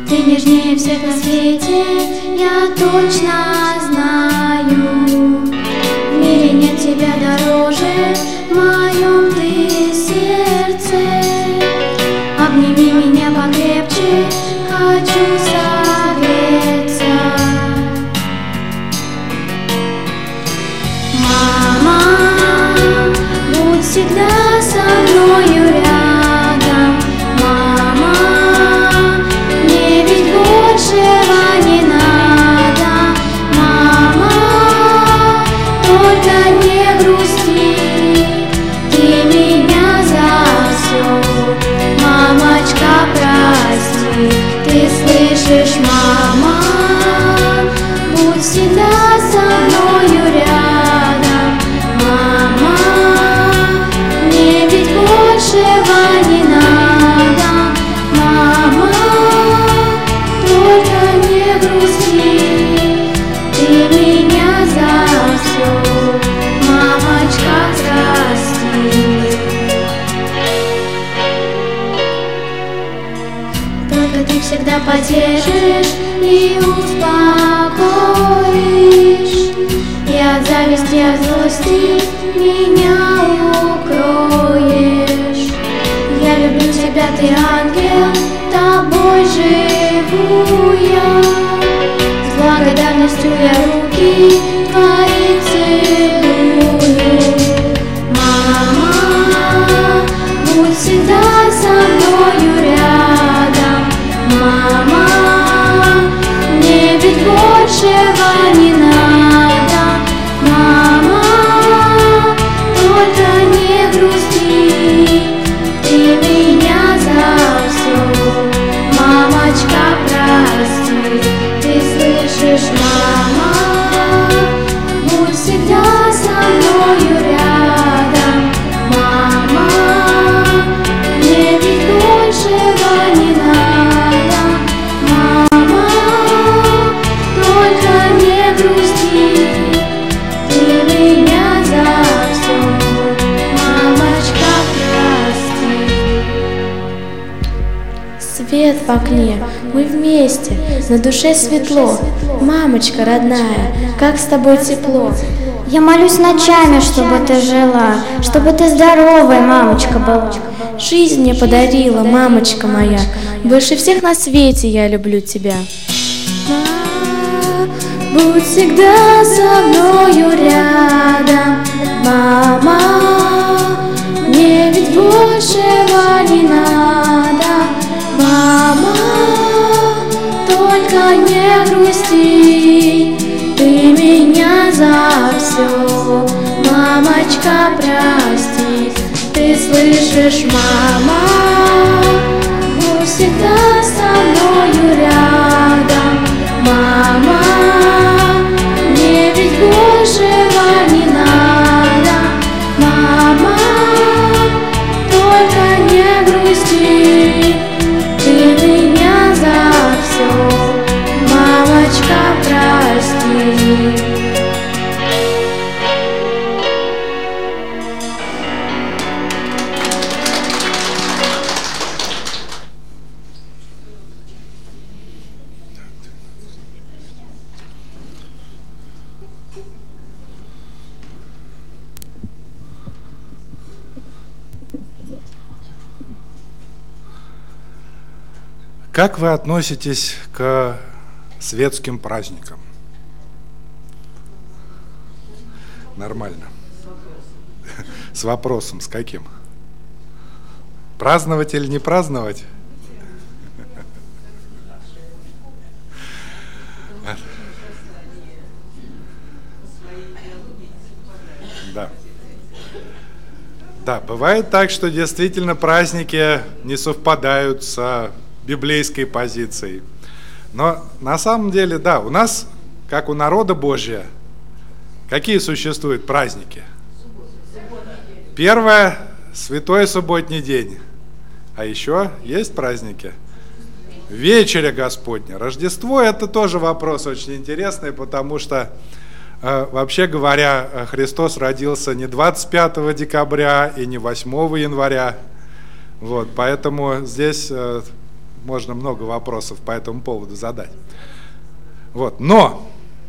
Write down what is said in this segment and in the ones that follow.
Ты нежнее всех на свете, я точно знаю. В мире нет тебя дороже, в моем ты сердце. Обними меня покрепче, хочу согреться. Мама, будь всегда со мною рядом. Мама, мне ведь большего не надо. Мама, только не грусти, ты меня за все. Мамочка, прости, ты слышишь, мама, будь всегда со мною рядом. Мама, мне ведь большего не надо. Мама, только не грусти, ты меня за все. Мамочка, прости. Только ты всегда поддержишь и успокоишь, и от зависти, от злости меня укроешь. Я люблю тебя, ты ангел, тобой живу я. С благодарностью я руки твои целую. Мама, будь всегда со мною рядом. Мама, мне ведь большего не надо. Мама, только не грусти, ты меня за все. Мамочка, прости, ты слышишь, мама, будь всегда со мною рядом. Мама, мне ведь большего не надо. Мама, только не грусти, ты меня за все. Мамочка, прости. Свет в окне, мы вместе, на душе светло. Мамочка родная, как с тобой тепло. Я молюсь ночами, чтобы ты жила, чтобы ты здоровой, мамочка, была. Жизнь мне подарила, мамочка моя, больше всех на свете я люблю тебя. Будь всегда со мною рядом. Мама, мне ведь большего не надо. Мама, только не грусти, ты меня за все. Мамочка, прости, ты слышишь, мама, будь всегда со мною рядом. Мама, мне ведь большего не надо. Мама, только не грусти, ты меня за все. Мамочка, прости. Как вы относитесь к светским праздникам? Нормально. С вопросом, с каким? Праздновать или не праздновать? Да. Да, бывает так, что действительно праздники не совпадают с библейской позицией. Но на самом деле, да, у нас, как у народа Божия, какие существуют праздники? Первое – святой субботний день. А еще есть праздники? Вечеря Господня. Рождество – это тоже вопрос очень интересный, потому что, вообще говоря, Христос родился не 25 декабря и не 8 января. Вот, поэтому здесь можно много вопросов по этому поводу задать. Вот. Но,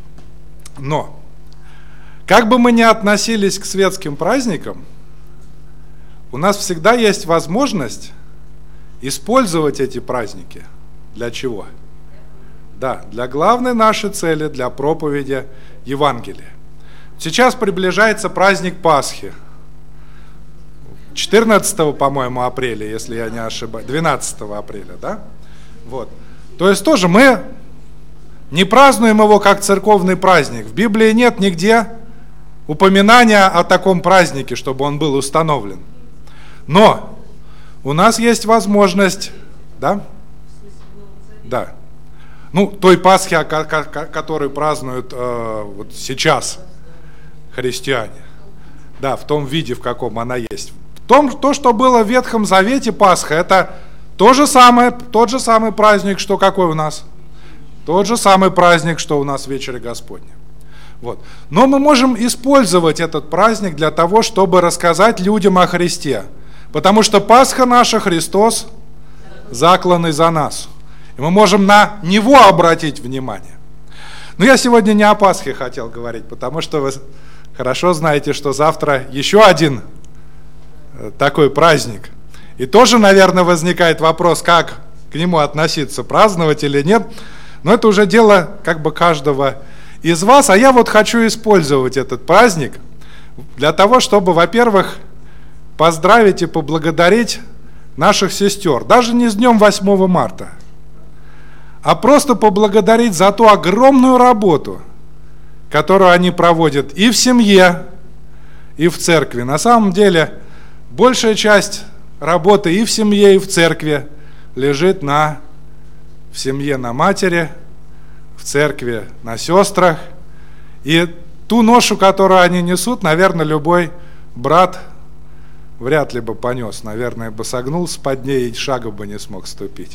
как бы мы ни относились к светским праздникам, у нас всегда есть возможность использовать эти праздники. Для чего? Да, для главной нашей цели, для проповеди Евангелия. Сейчас приближается праздник Пасхи. 14, по-моему, апреля, если я не ошибаюсь. 12 апреля, да? Вот. То есть тоже мы не празднуем его как церковный праздник. В Библии нет нигде упоминания о таком празднике, чтобы он был установлен. Но у нас есть возможность, да? Да. Ну, той Пасхи, которую празднуют вот сейчас христиане. Да, в том виде, в каком она есть. То, что было в Ветхом Завете Пасха, это тот же самый праздник, что какой у нас? Тот же самый праздник, что у нас в вечере Господне. Вот. Но мы можем использовать этот праздник для того, чтобы рассказать людям о Христе. Потому что Пасха наша, Христос, закланный за нас. И мы можем на Него обратить внимание. Но я сегодня не о Пасхе хотел говорить, потому что вы хорошо знаете, что завтра еще один такой праздник. И тоже, наверное, возникает вопрос, как к нему относиться, праздновать или нет. Но это уже дело как бы каждого из вас. А я вот хочу использовать этот праздник для того, чтобы, во-первых, поздравить и поблагодарить наших сестер. Даже не с днем 8 марта, а просто поблагодарить за ту огромную работу, которую они проводят и в семье, и в церкви. На самом деле, большая часть работы и в семье, и в церкви лежит в семье на матери, в церкви на сестрах. И ту ношу, которую они несут, наверное, любой брат вряд ли бы понес. Наверное, бы согнулся под ней и шага бы не смог ступить.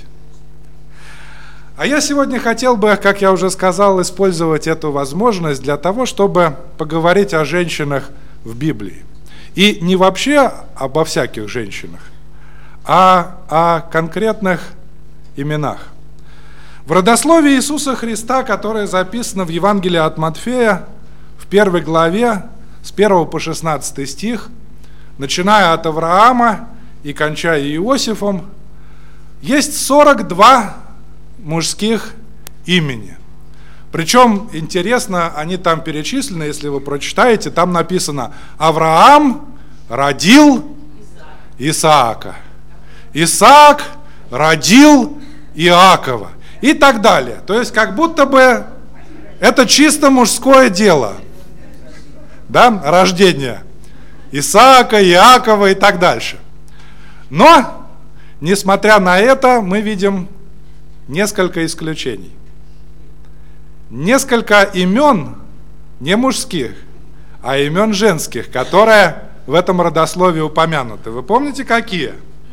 А я сегодня хотел бы, как я уже сказал, использовать эту возможность для того, чтобы поговорить о женщинах в Библии. И не вообще обо всяких женщинах, а о конкретных именах. В родословии Иисуса Христа, которое записано в Евангелии от Матфея, в 1 главе, с 1 по 16 стих, начиная от Авраама и кончая Иосифом, есть 42 мужских имени. Причем, интересно, они там перечислены, если вы прочитаете, там написано: Авраам родил Исаака, Исаак родил Иакова и так далее. То есть, как будто бы это чисто мужское дело, да, рождение Исаака, Иакова и так дальше. Но, несмотря на это, мы видим несколько исключений. Несколько имен не мужских, а имен женских, которые в этом родословии упомянуты. Вы помните, какие?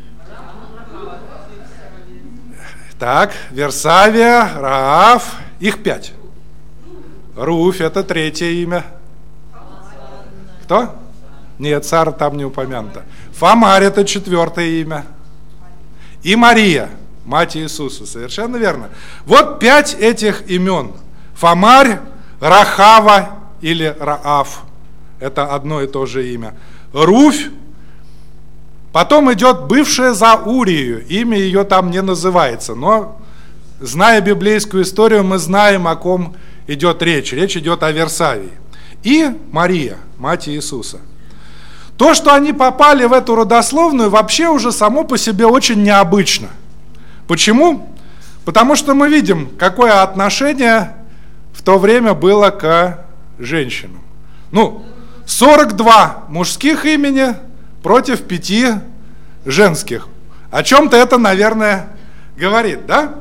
Так, Версавия, Раав, их 5. Руфь — это 3-е имя. Кто? Нет, Сара там не упомянута. Фомарь — это 4-е имя. И Мария, мать Иисуса, совершенно верно. Вот 5 этих имен. Фомарь, Рахава или Раав. Это одно и то же имя. Руфь. Потом идет бывшая за Урию. Имя ее там не называется. Но, зная библейскую историю, мы знаем, о ком идет речь. Речь идет о Версавии. И Мария, мать Иисуса. То, что они попали в эту родословную, вообще уже само по себе очень необычно. Почему? Потому что мы видим, какое отношение в то время было к женщинам. 42 мужских имени против 5 женских. О чем-то это, наверное, говорит, да?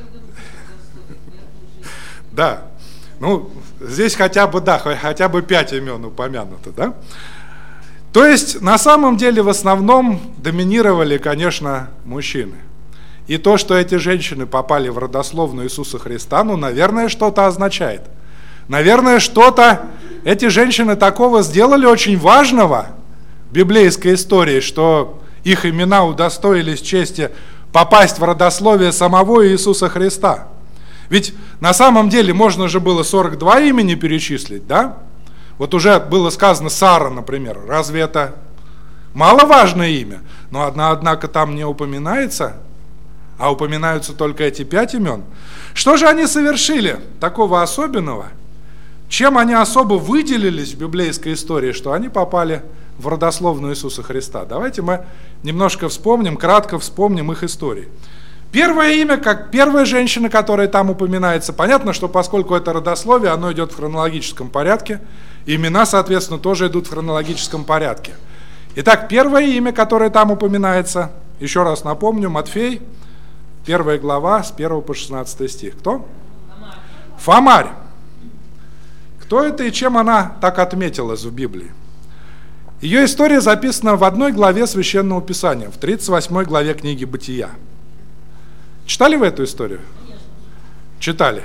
Да. Здесь хотя бы 5 имен упомянуто, да? То есть, на самом деле, в основном доминировали, конечно, мужчины. И то, что эти женщины попали в родословную Иисуса Христа, наверное, что-то означает. Наверное, что-то эти женщины такого сделали очень важного в библейской истории, что их имена удостоились чести попасть в родословие самого Иисуса Христа. Ведь на самом деле можно же было 42 имени перечислить, да? Вот уже было сказано Сара, например. Разве это маловажное имя? Но однако там не упоминается, а упоминаются только эти 5 имен. Что же они совершили такого особенного? Чем они особо выделились в библейской истории, что они попали в родословную Иисуса Христа? Давайте мы немножко вспомним, кратко вспомним их истории. Первое имя, как первая женщина, которая там упоминается, понятно, что поскольку это родословие, оно идет в хронологическом порядке, имена, соответственно, тоже идут в хронологическом порядке. Итак, первое имя, которое там упоминается, еще раз напомню, Матфей, 1 глава, с 1 по 16 стих. Кто? Фомарь. Кто это и чем она так отметилась в Библии? Ее история записана в одной главе Священного Писания, в 38 главе книги Бытия. Читали вы эту историю? Читали.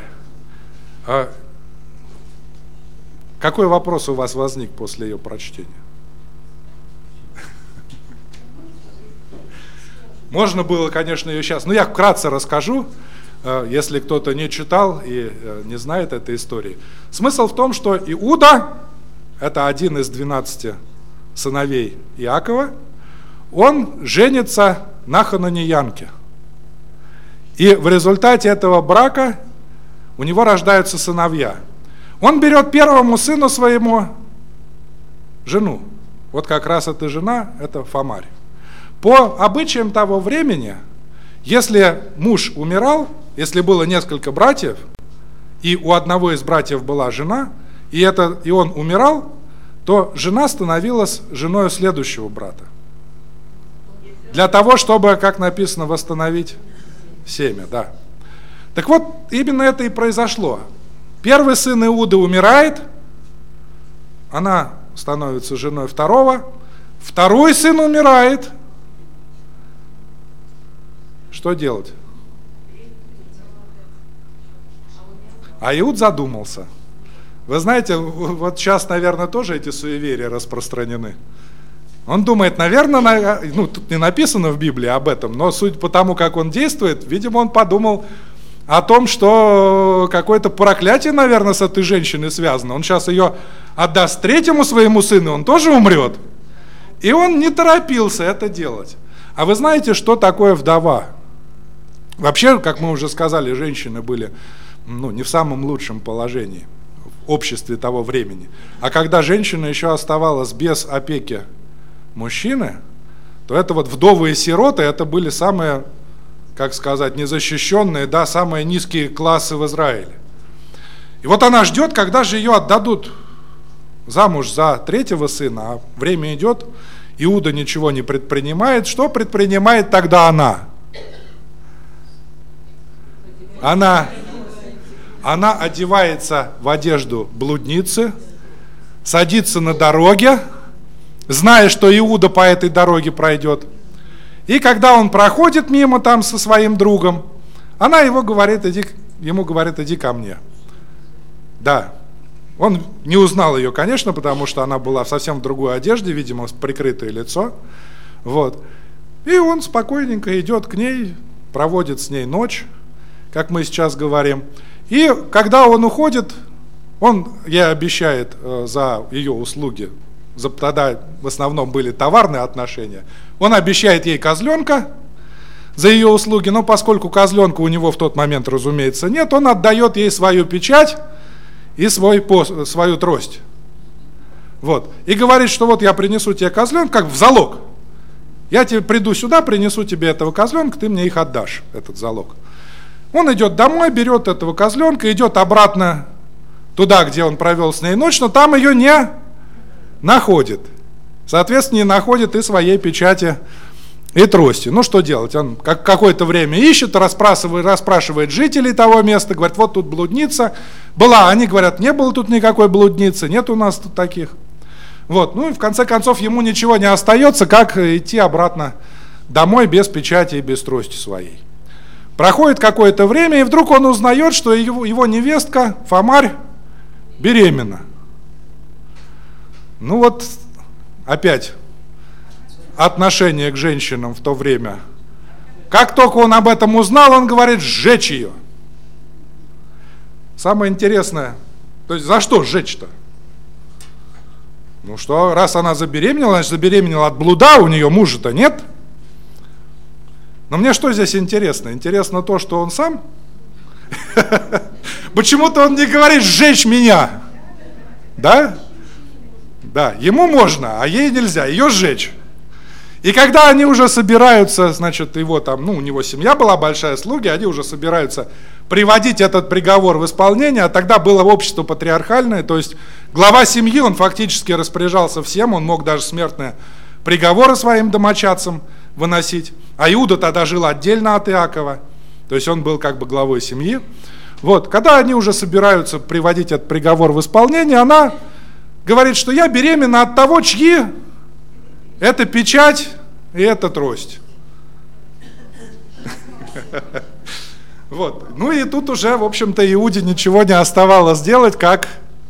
Какой вопрос у вас возник после ее прочтения? Можно было, конечно, ее сейчас... я вкратце расскажу, если кто-то не читал и не знает этой истории. Смысл в том, что Иуда, это один из 12 сыновей Иакова, он женится на хананеянке. И в результате этого брака у него рождаются сыновья. Он берет первому сыну своему жену. Вот как раз эта жена, это Фомарь. По обычаям того времени, если муж умирал, если было несколько братьев, и у одного из братьев была жена, и он умирал, то жена становилась женой следующего брата. Для того, чтобы, как написано, восстановить семя, да. Так вот, именно это и произошло. Первый сын Иуды умирает, она становится женой второго, второй сын умирает. Что делать? А Иуд задумался. Вы знаете, вот сейчас, наверное, тоже эти суеверия распространены. Он думает, наверное, тут не написано в Библии об этом, но судя по тому, как он действует, видимо, он подумал о том, что какое-то проклятие, наверное, с этой женщиной связано. Он сейчас ее отдаст третьему своему сыну, он тоже умрет. И он не торопился это делать. А вы знаете, что такое вдова? Вообще, как мы уже сказали, женщины были не в самом лучшем положении в обществе того времени. А когда женщина еще оставалась без опеки мужчины, то это вот вдовы и сироты, это были самые, как сказать, незащищенные, да, самые низкие классы в Израиле. И вот она ждет, когда же ее отдадут замуж за третьего сына, а время идет, Иуда ничего не предпринимает. Что предпринимает тогда она? Она одевается в одежду блудницы, садится на дороге, зная, что Иуда по этой дороге пройдет. И когда он проходит мимо там со своим другом, она ему говорит, иди ко мне. Да, он не узнал ее, конечно, потому что она была совсем в другой одежде, видимо, прикрытое лицо. Вот. И он спокойненько идет к ней, проводит с ней ночь, как мы сейчас говорим. И когда он уходит, он ей обещает за ее услуги, тогда в основном были товарные отношения, он обещает ей козленка за ее услуги, но поскольку козленка у него в тот момент, разумеется, нет, он отдает ей свою печать и свою трость. Вот. И говорит, что вот я принесу тебе козленка, как в залог. Я тебе приду сюда, принесу тебе этого козленка, ты мне их отдашь, этот залог. Он идет домой, берет этого козленка, идет обратно туда, где он провел с ней ночь, но там ее не находит. Соответственно, не находит и своей печати, и трости. Ну, что делать? Он какое-то время ищет, расспрашивает жителей того места, говорит, вот тут блудница была. Они говорят, не было тут никакой блудницы, нет у нас тут таких. Вот. Ну, и в конце концов, ему ничего не остается, как идти обратно домой без печати и без трости своей. Проходит какое-то время, и вдруг он узнает, что его невестка, Фомарь, беременна. Ну вот, опять, отношение к женщинам в то время Как только он об этом узнал, он говорит: сжечь ее. Самое интересное, то есть за что сжечь-то? Ну что, раз она забеременела, значит забеременела от блуда, у нее мужа-то нет. Но мне что здесь интересно? Интересно то, что он сам. Почему-то он не говорит: сжечь меня. Да? Да, ему можно, а ей нельзя, ее сжечь. И когда они уже собираются, значит, его там, у него семья была большая, слуги, они уже собираются приводить этот приговор в исполнение, а тогда было общество патриархальное, то есть глава семьи, он фактически распоряжался всем, он мог даже смертные приговоры своим домочадцам выносить, а Иуда тогда жил отдельно от Иакова, то есть он был как бы главой семьи. Вот, когда они уже собираются приводить этот приговор в исполнение, она говорит, что я беременна от того, чьи это печать и это трость. Вот. Ну и тут уже, в общем-то, Иуде ничего не оставалось делать, как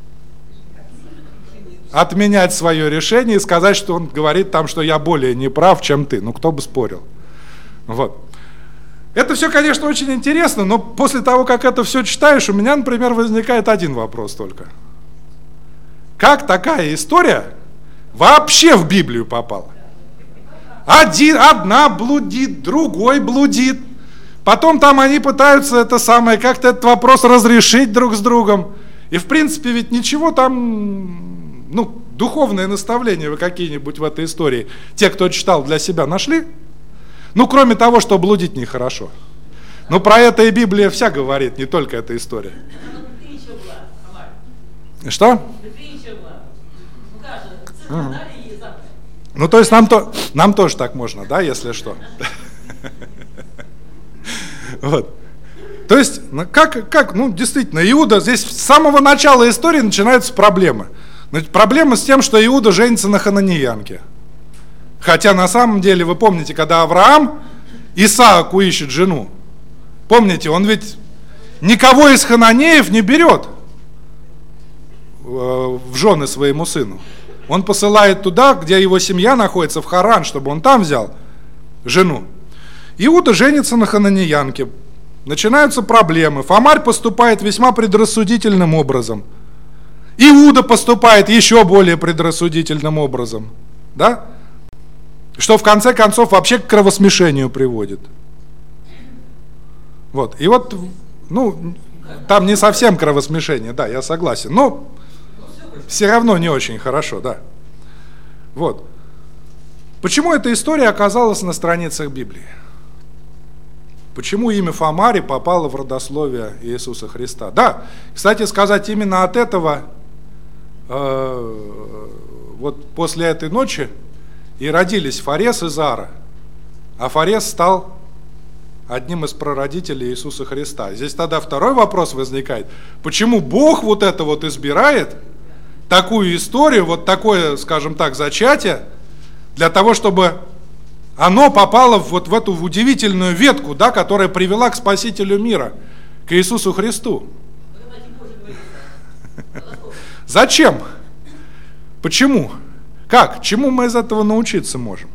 отменять свое решение и сказать, что он говорит там, что я более не прав, чем ты. Ну, кто бы спорил. Вот. Это все, конечно, очень интересно, но после того, как это все читаешь, у меня, например, возникает один вопрос только. Как такая история вообще в Библию попала? Одна блудит, другой блудит. Потом там они пытаются как-то этот вопрос разрешить друг с другом. И в принципе ведь ничего там, духовные наставления вы какие-нибудь в этой истории, те, кто читал, для себя нашли? Кроме того, что блудить нехорошо. Про это и Библия вся говорит, не только эта история. Что? То есть нам тоже так можно, да, если что. Вот. То есть, действительно, Иуда, здесь с самого начала истории начинаются проблемы. Проблема с тем, что Иуда женится на хананеянке. Хотя на самом деле, вы помните, когда Авраам Исааку ищет жену, помните, он ведь никого из хананеев не берет в жены своему сыну. Он посылает туда, где его семья находится, в Харан, чтобы он там взял жену. Иуда женится на хананеянке. Начинаются проблемы. Фомарь поступает весьма предрассудительным образом. Иуда поступает еще более предрассудительным образом. Да? Что в конце концов вообще к кровосмешению приводит. Вот. И вот, там не совсем кровосмешение, да, я согласен. Но все равно не очень хорошо, да. Вот. Почему эта история оказалась на страницах Библии? Почему имя Фомари попало в родословие Иисуса Христа? Да, кстати сказать, именно от этого, вот после этой ночи и родились Фарес и Зара. А Фарес стал одним из прародителей Иисуса Христа. Здесь тогда второй вопрос возникает. Почему Бог вот это вот избирает, такую историю, вот такое, скажем так, зачатие, для того, чтобы оно попало вот в эту удивительную ветку, да, которая привела к Спасителю мира, к Иисусу Христу. Зачем? Почему? Как? Чему мы из этого научиться можем?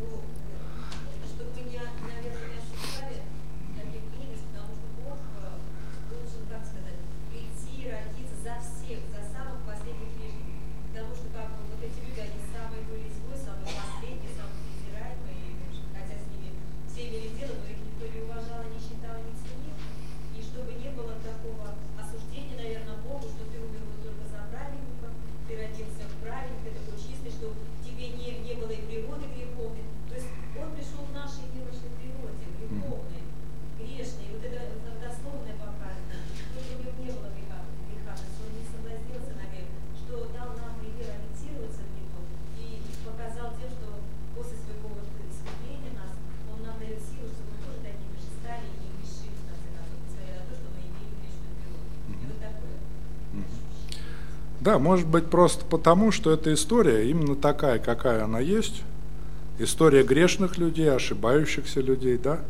Да, может быть просто потому, что эта история именно такая, какая она есть. История грешных людей, ошибающихся людей, да?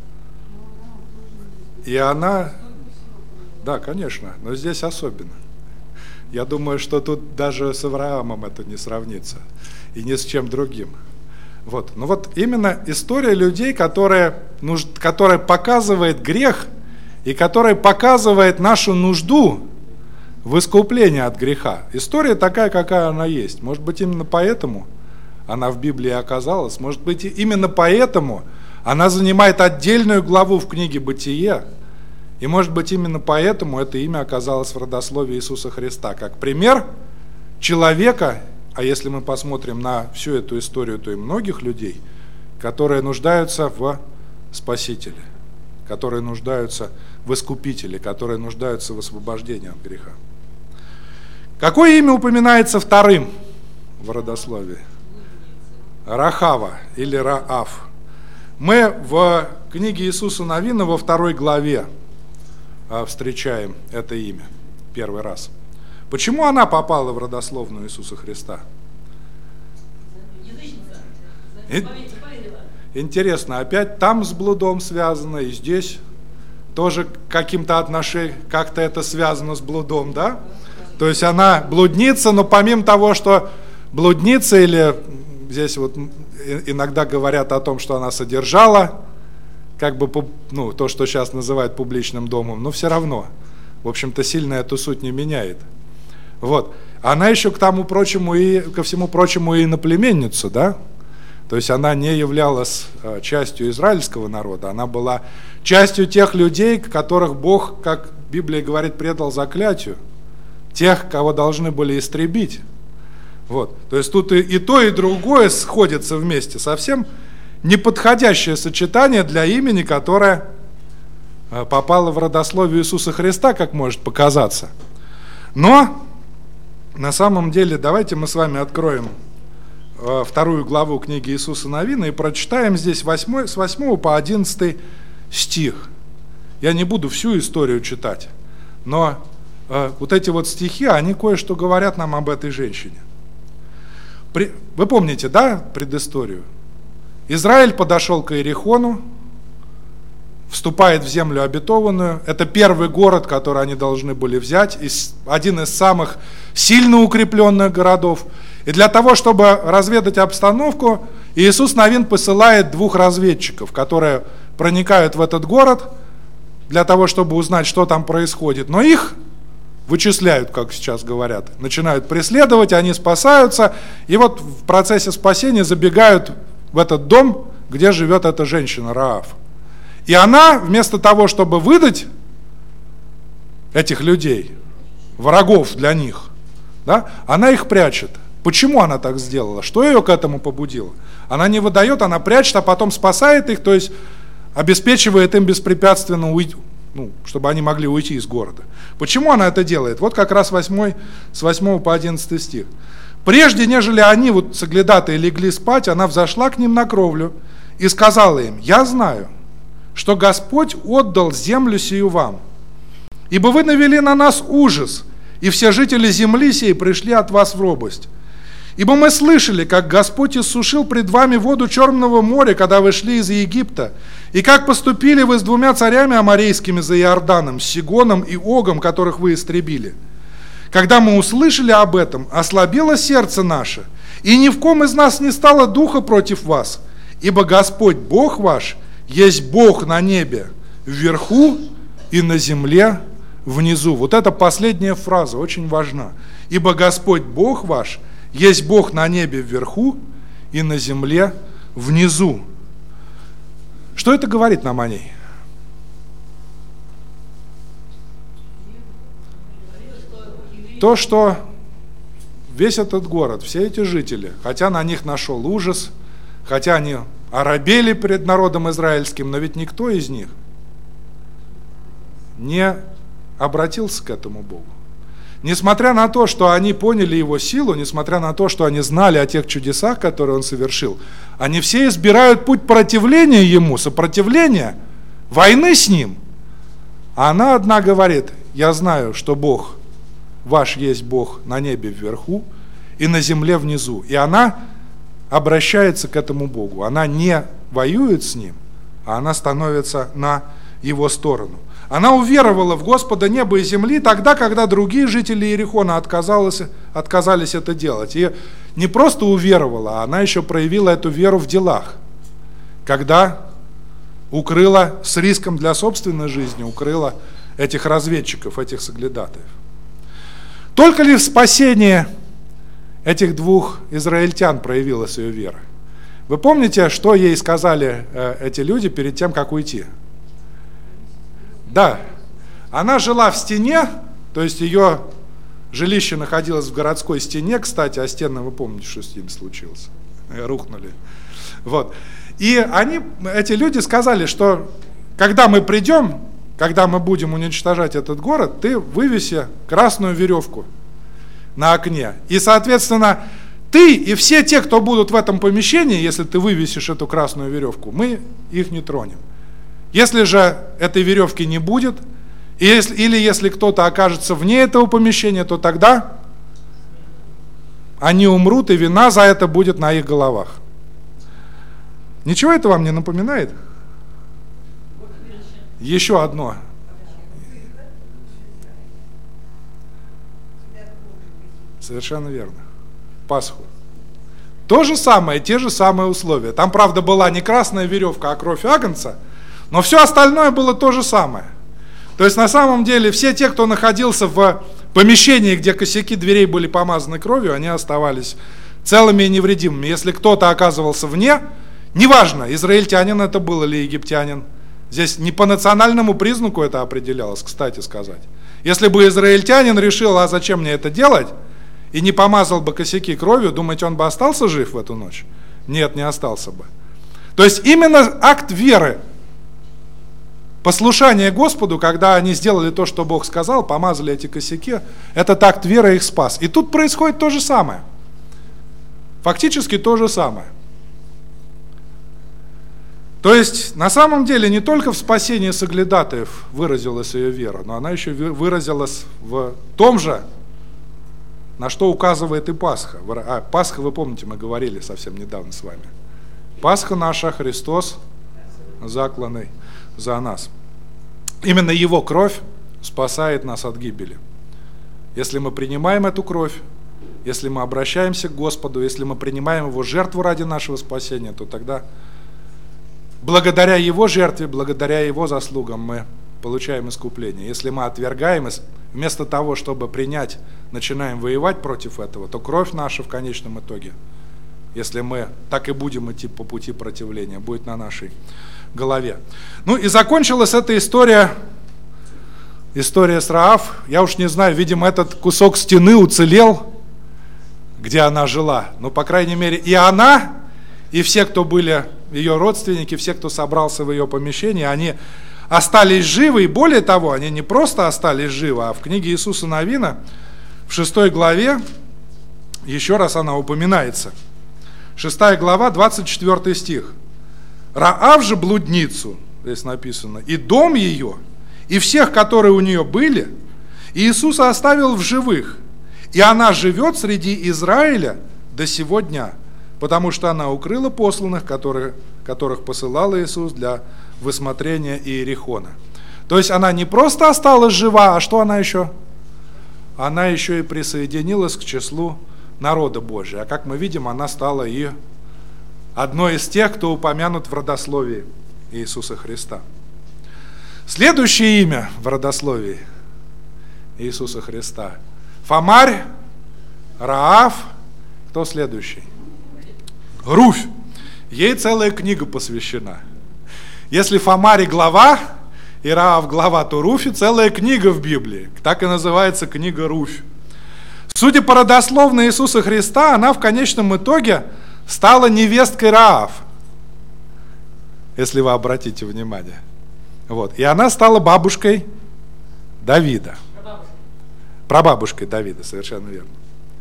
И она, да, конечно, но здесь особенно. Я думаю, что тут даже с Авраамом это не сравнится, и ни с чем другим. Вот. Но вот именно история людей, которая показывает грех и которая показывает нашу нужду в искуплении от греха. История такая, какая она есть. Может быть, именно поэтому она в Библии оказалась. Может быть, именно поэтому она занимает отдельную главу в книге «Бытие». И может быть, именно поэтому это имя оказалось в родословии Иисуса Христа. Как пример человека, а если мы посмотрим на всю эту историю, то и многих людей, которые нуждаются в Спасителе, которые нуждаются в Искупителе, которые нуждаются в освобождении от греха. Какое имя упоминается вторым в родословии? Рахава или Раав. Мы в книге Иисуса Навина во 2 главе встречаем это имя первый раз. Почему она попала в родословную Иисуса Христа? Интересно, опять там с блудом связано, и здесь тоже каким-то отношением, как-то это связано с блудом, да? То есть она блудница, но помимо того, что блудница, или здесь вот иногда говорят о том, что она содержала, как бы, ну, то, что сейчас называют публичным домом, но все равно, в общем-то, сильно эту суть не меняет. Вот. Она еще ко всему прочему и иноплеменница, да? То есть она не являлась частью израильского народа, она была частью тех людей, которых Бог, как Библия говорит, предал заклятию, тех, кого должны были истребить. Вот. То есть тут и то, и другое сходится вместе, совсем неподходящее сочетание для имени, которое попало в родословие Иисуса Христа, как может показаться. Но на самом деле давайте мы с вами откроем 2 главу книги Иисуса Навина и прочитаем здесь с 8 по 11 стих. Я не буду всю историю читать, но вот эти вот стихи, они кое-что говорят нам об этой женщине. Вы помните, да, предысторию? Израиль подошел к Иерихону, вступает в землю обетованную. Это первый город, который они должны были взять, один из самых сильно укрепленных городов. И для того, чтобы разведать обстановку, Иисус Навин посылает 2 разведчиков, которые проникают в этот город для того, чтобы узнать, что там происходит. Но их вычисляют, как сейчас говорят, начинают преследовать, они спасаются, и вот в процессе спасения забегают в этот дом, где живет эта женщина Раав. И она, вместо того, чтобы выдать этих людей, врагов для них, да, она их прячет. Почему она так сделала? Что ее к этому побудило? Она не выдает, она прячет, а потом спасает их, то есть обеспечивает им беспрепятственно уйти, чтобы они могли уйти из города. Почему она это делает? Вот как раз с 8 по 11 стих. «Прежде, нежели они, вот соглядатые, легли спать, она взошла к ним на кровлю и сказала им: я знаю, что Господь отдал землю сию вам, ибо вы навели на нас ужас, и все жители земли сей пришли от вас в робость. Ибо мы слышали, как Господь иссушил пред вами воду Черного моря, когда вы шли из Египта, и как поступили вы с 2 царями аморейскими за Иорданом, Сигоном и Огом, которых вы истребили. Когда мы услышали об этом, ослабело сердце наше, и ни в ком из нас не стало духа против вас, ибо Господь Бог ваш есть Бог на небе вверху и на земле внизу». Вот эта последняя фраза очень важна. «Ибо Господь Бог ваш есть Бог на небе вверху и на земле внизу». Что это говорит нам о ней? То, что весь этот город, все эти жители, хотя на них нашел ужас, хотя они оробели пред народом израильским, но ведь никто из них не обратился к этому Богу. Несмотря на то, что они поняли его силу, несмотря на то, что они знали о тех чудесах, которые он совершил, они все избирают путь противления ему, сопротивления, войны с ним. А она одна говорит: я знаю, что Бог ваш есть Бог на небе вверху и на земле внизу. И она обращается к этому Богу. Она не воюет с ним, а она становится на его сторону. Она уверовала в Господа неба и земли тогда, когда другие жители Иерихона отказались это делать. И не просто уверовала, она еще проявила эту веру в делах, когда укрыла с риском для собственной жизни, укрыла этих разведчиков, этих соглядатаев. Только ли в спасении этих двух израильтян проявилась ее вера? Вы помните, что ей сказали эти люди перед тем, как уйти? Да, она жила в стене, то есть ее жилище находилось в городской стене, кстати, а стены, вы помните, что с ними случилось? Рухнули. Вот. И эти люди сказали, что когда мы придем, когда мы будем уничтожать этот город, ты вывеси красную веревку на окне. И, соответственно, ты и все те, кто будут в этом помещении, если ты вывесишь эту красную веревку, мы их не тронем. Если же этой веревки не будет, или если кто-то окажется вне этого помещения, то тогда они умрут, и вина за это будет на их головах. Ничего это вам не напоминает? Еще одно. Совершенно верно. Пасху. То же самое, те же самые условия. Там, правда, была не красная веревка, а кровь агнца, но все остальное было то же самое. То есть, на самом деле, все те, кто находился в помещении, где косяки дверей были помазаны кровью, они оставались целыми и невредимыми. Если кто-то оказывался вне, неважно, израильтянин это был или египтянин, здесь не по национальному признаку это определялось, кстати сказать. Если бы израильтянин решил, а зачем мне это делать, и не помазал бы косяки кровью, думаете, он бы остался жив в эту ночь? Нет, не остался бы. То есть именно акт веры, послушание Господу, когда они сделали то, что Бог сказал, помазали эти косяки, этот акт веры их спас. И тут происходит то же самое. Фактически то же самое. То есть, на самом деле, не только в спасении соглядатаев выразилась ее вера, но она еще выразилась в том же, на что указывает и Пасха. Пасха, вы помните, мы говорили совсем недавно с вами. Пасха наша, Христос, закланный за нас. Именно Его кровь спасает нас от гибели. Если мы принимаем эту кровь, если мы обращаемся к Господу, если мы принимаем Его жертву ради нашего спасения, то тогда благодаря Его жертве, благодаря Его заслугам мы получаем искупление. Если мы отвергаем, вместо того, чтобы принять, начинаем воевать против этого, то кровь наша в конечном итоге, если мы так и будем идти по пути противления, будет на нашей голове. Ну и закончилась эта история с Раав. Я уж не знаю, видимо, этот кусок стены уцелел, где она жила. Но, по крайней мере, и она, и все, кто были ее родственники, все, кто собрался в ее помещении, они остались живы, и более того, они не просто остались живы, а в книге Иисуса Навина, в 6 главе, еще раз она упоминается. 6 глава, 24 стих. «Раав же блудницу», здесь написано, «и дом ее, и всех, которые у нее были, Иисуса оставил в живых, и она живет среди Израиля до сего дня, потому что она укрыла посланных, которых посылал Иисус для высмотрения Иерихона». То есть она не просто осталась жива, а что она еще? Она еще и присоединилась к числу народа Божия. А как мы видим, она стала и одной из тех, кто упомянут в родословии Иисуса Христа. Следующее имя в родословии Иисуса Христа. Фомарь, Раав. Кто следующий? Руфь. Ей целая книга посвящена. Если Фомарь глава, и Раав глава, то Руфь целая книга в Библии. Так и называется книга Руфь. Судя по родословной Иисуса Христа, она в конечном итоге стала невесткой Раав, если вы обратите внимание. Вот. И она стала бабушкой Давида. Прабабушкой Давида, совершенно верно.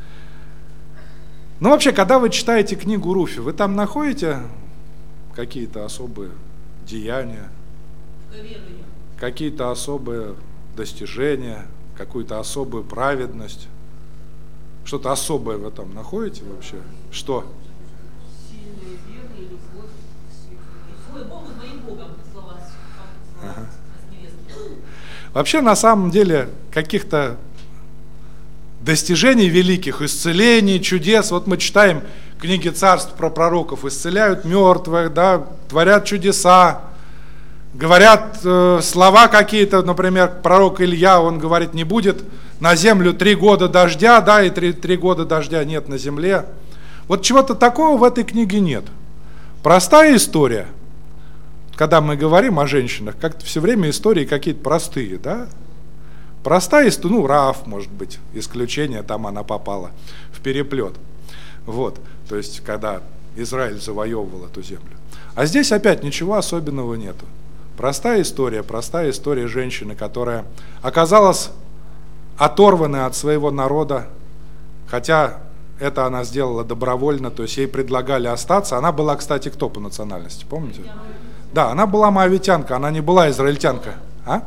Ну, вообще, когда вы читаете книгу Руфи, вы там находите какие-то особые деяния, какие-то особые достижения, какую-то особую праведность? Что-то особое вы там находите вообще? Что? Вообще, на самом деле, каких-то достижений великих, исцелений, чудес, вот мы читаем книги царств про пророков, исцеляют мертвых, да, творят чудеса, говорят слова какие-то, например, пророк Илья, он говорит, не будет на землю 3 года дождя, да, и 3 года дождя нет на земле. Вот чего-то такого в этой книге нет. Простая история. Когда мы говорим о женщинах, как-то все время истории какие-то простые, да? Простая история, ну, Раав, может быть, исключение, там она попала в переплет. Вот, то есть, когда Израиль завоевывал эту землю. А здесь опять ничего особенного нету. Простая история женщины, которая оказалась оторванной от своего народа, хотя это она сделала добровольно, то есть ей предлагали остаться. Она была, кстати, кто по национальности, помните? Да, она была моавитянка, она не была израильтянка. А?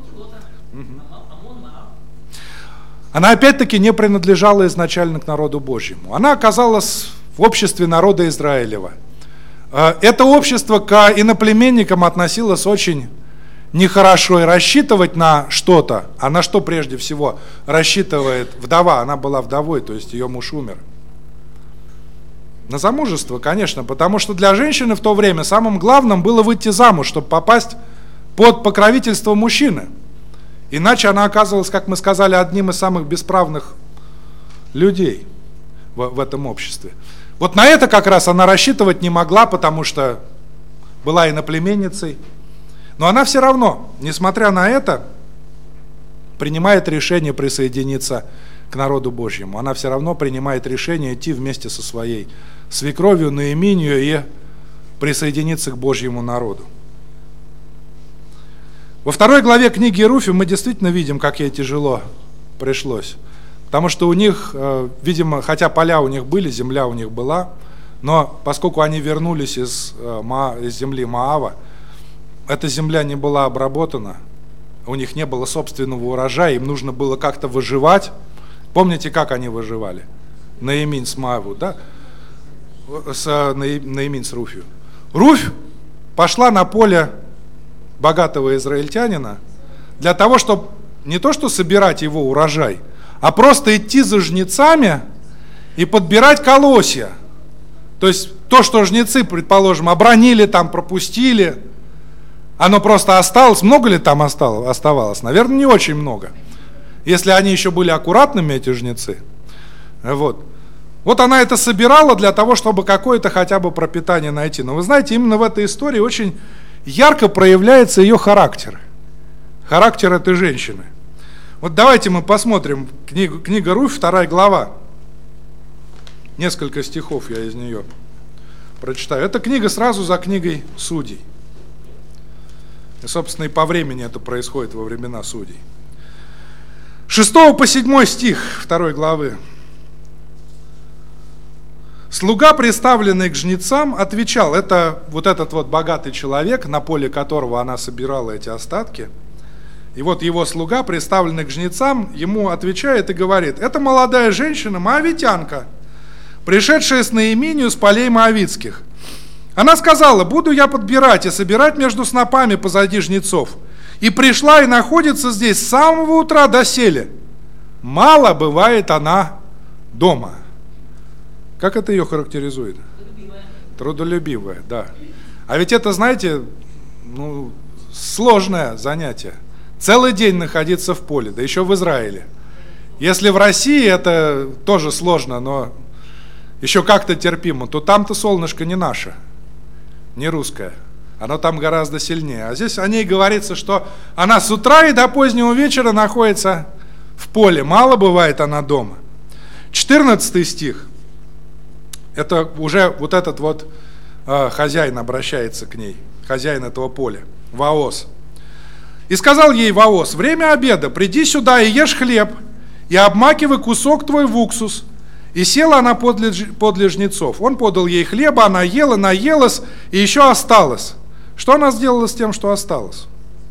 Она опять-таки не принадлежала изначально к народу Божьему. Она оказалась в обществе народа Израилева. Это общество к иноплеменникам относилось очень нехорошо, и рассчитывать на что-то, а на что прежде всего рассчитывает вдова, она была вдовой, то есть ее муж умер. На замужество, конечно, потому что для женщины в то время самым главным было выйти замуж, чтобы попасть под покровительство мужчины. Иначе она оказывалась, как мы сказали, одним из самых бесправных людей в этом обществе. Вот на это как раз она рассчитывать не могла, потому что была иноплеменницей. Но она все равно, несмотря на это, принимает решение присоединиться к народу Божьему. Она все равно принимает решение идти вместе со своей свекровью Наиминью и присоединиться к Божьему народу. Во 2 главе книги Руфи мы действительно видим, как ей тяжело пришлось. Потому что у них, видимо, хотя поля у них были, земля у них была, но поскольку они вернулись из земли Моава, эта земля не была обработана, у них не было собственного урожая, им нужно было как-то выживать. Помните, как они выживали? Наимин с Моаву, да? Наимин с Руфью. Руфь пошла на поле богатого израильтянина для того, чтобы не то что собирать его урожай, а просто идти за жнецами и подбирать колосья. То есть то, что жнецы, предположим, обронили там, пропустили, оно просто осталось. Много ли там оставалось? Наверное, не очень много. Если они еще были аккуратными, эти жнецы. Вот она это собирала для того, чтобы какое-то хотя бы пропитание найти. Но вы знаете, именно в этой истории очень ярко проявляется ее характер. Характер этой женщины. Вот давайте мы посмотрим книга Руфь, 2 глава. Несколько стихов я из нее прочитаю. Эта книга сразу за книгой Судей. И, собственно, и по времени это происходит во времена Судей. 6 по 7 стих 2 главы. Слуга, представленный к жнецам, отвечал, это вот этот вот богатый человек, на поле которого она собирала эти остатки, и вот его слуга, представленный к жнецам, ему отвечает и говорит, это молодая женщина, моавитянка, пришедшая с Наиминью с полей моавитских. Она сказала, буду я подбирать и собирать между снопами позади жнецов. И пришла и находится здесь с самого утра до сели. Мало бывает она дома. Как это ее характеризует? Трудолюбивая, да. А ведь это, знаете, сложное занятие. Целый день находиться в поле, да еще в Израиле. Если в России это тоже сложно, но еще как-то терпимо, то там-то солнышко не наше, не русское. Оно там гораздо сильнее. А здесь о ней говорится, что она с утра и до позднего вечера находится в поле. Мало бывает она дома. 14 стих. Это уже вот этот вот хозяин обращается к ней, хозяин этого поля, Ваос. И сказал ей Ваос, время обеда, приди сюда и ешь хлеб, и обмакивай кусок твой в уксус. И села она подле жнецов. Он подал ей хлеба, она ела, наелась, и еще осталось. Что она сделала с тем, что осталось?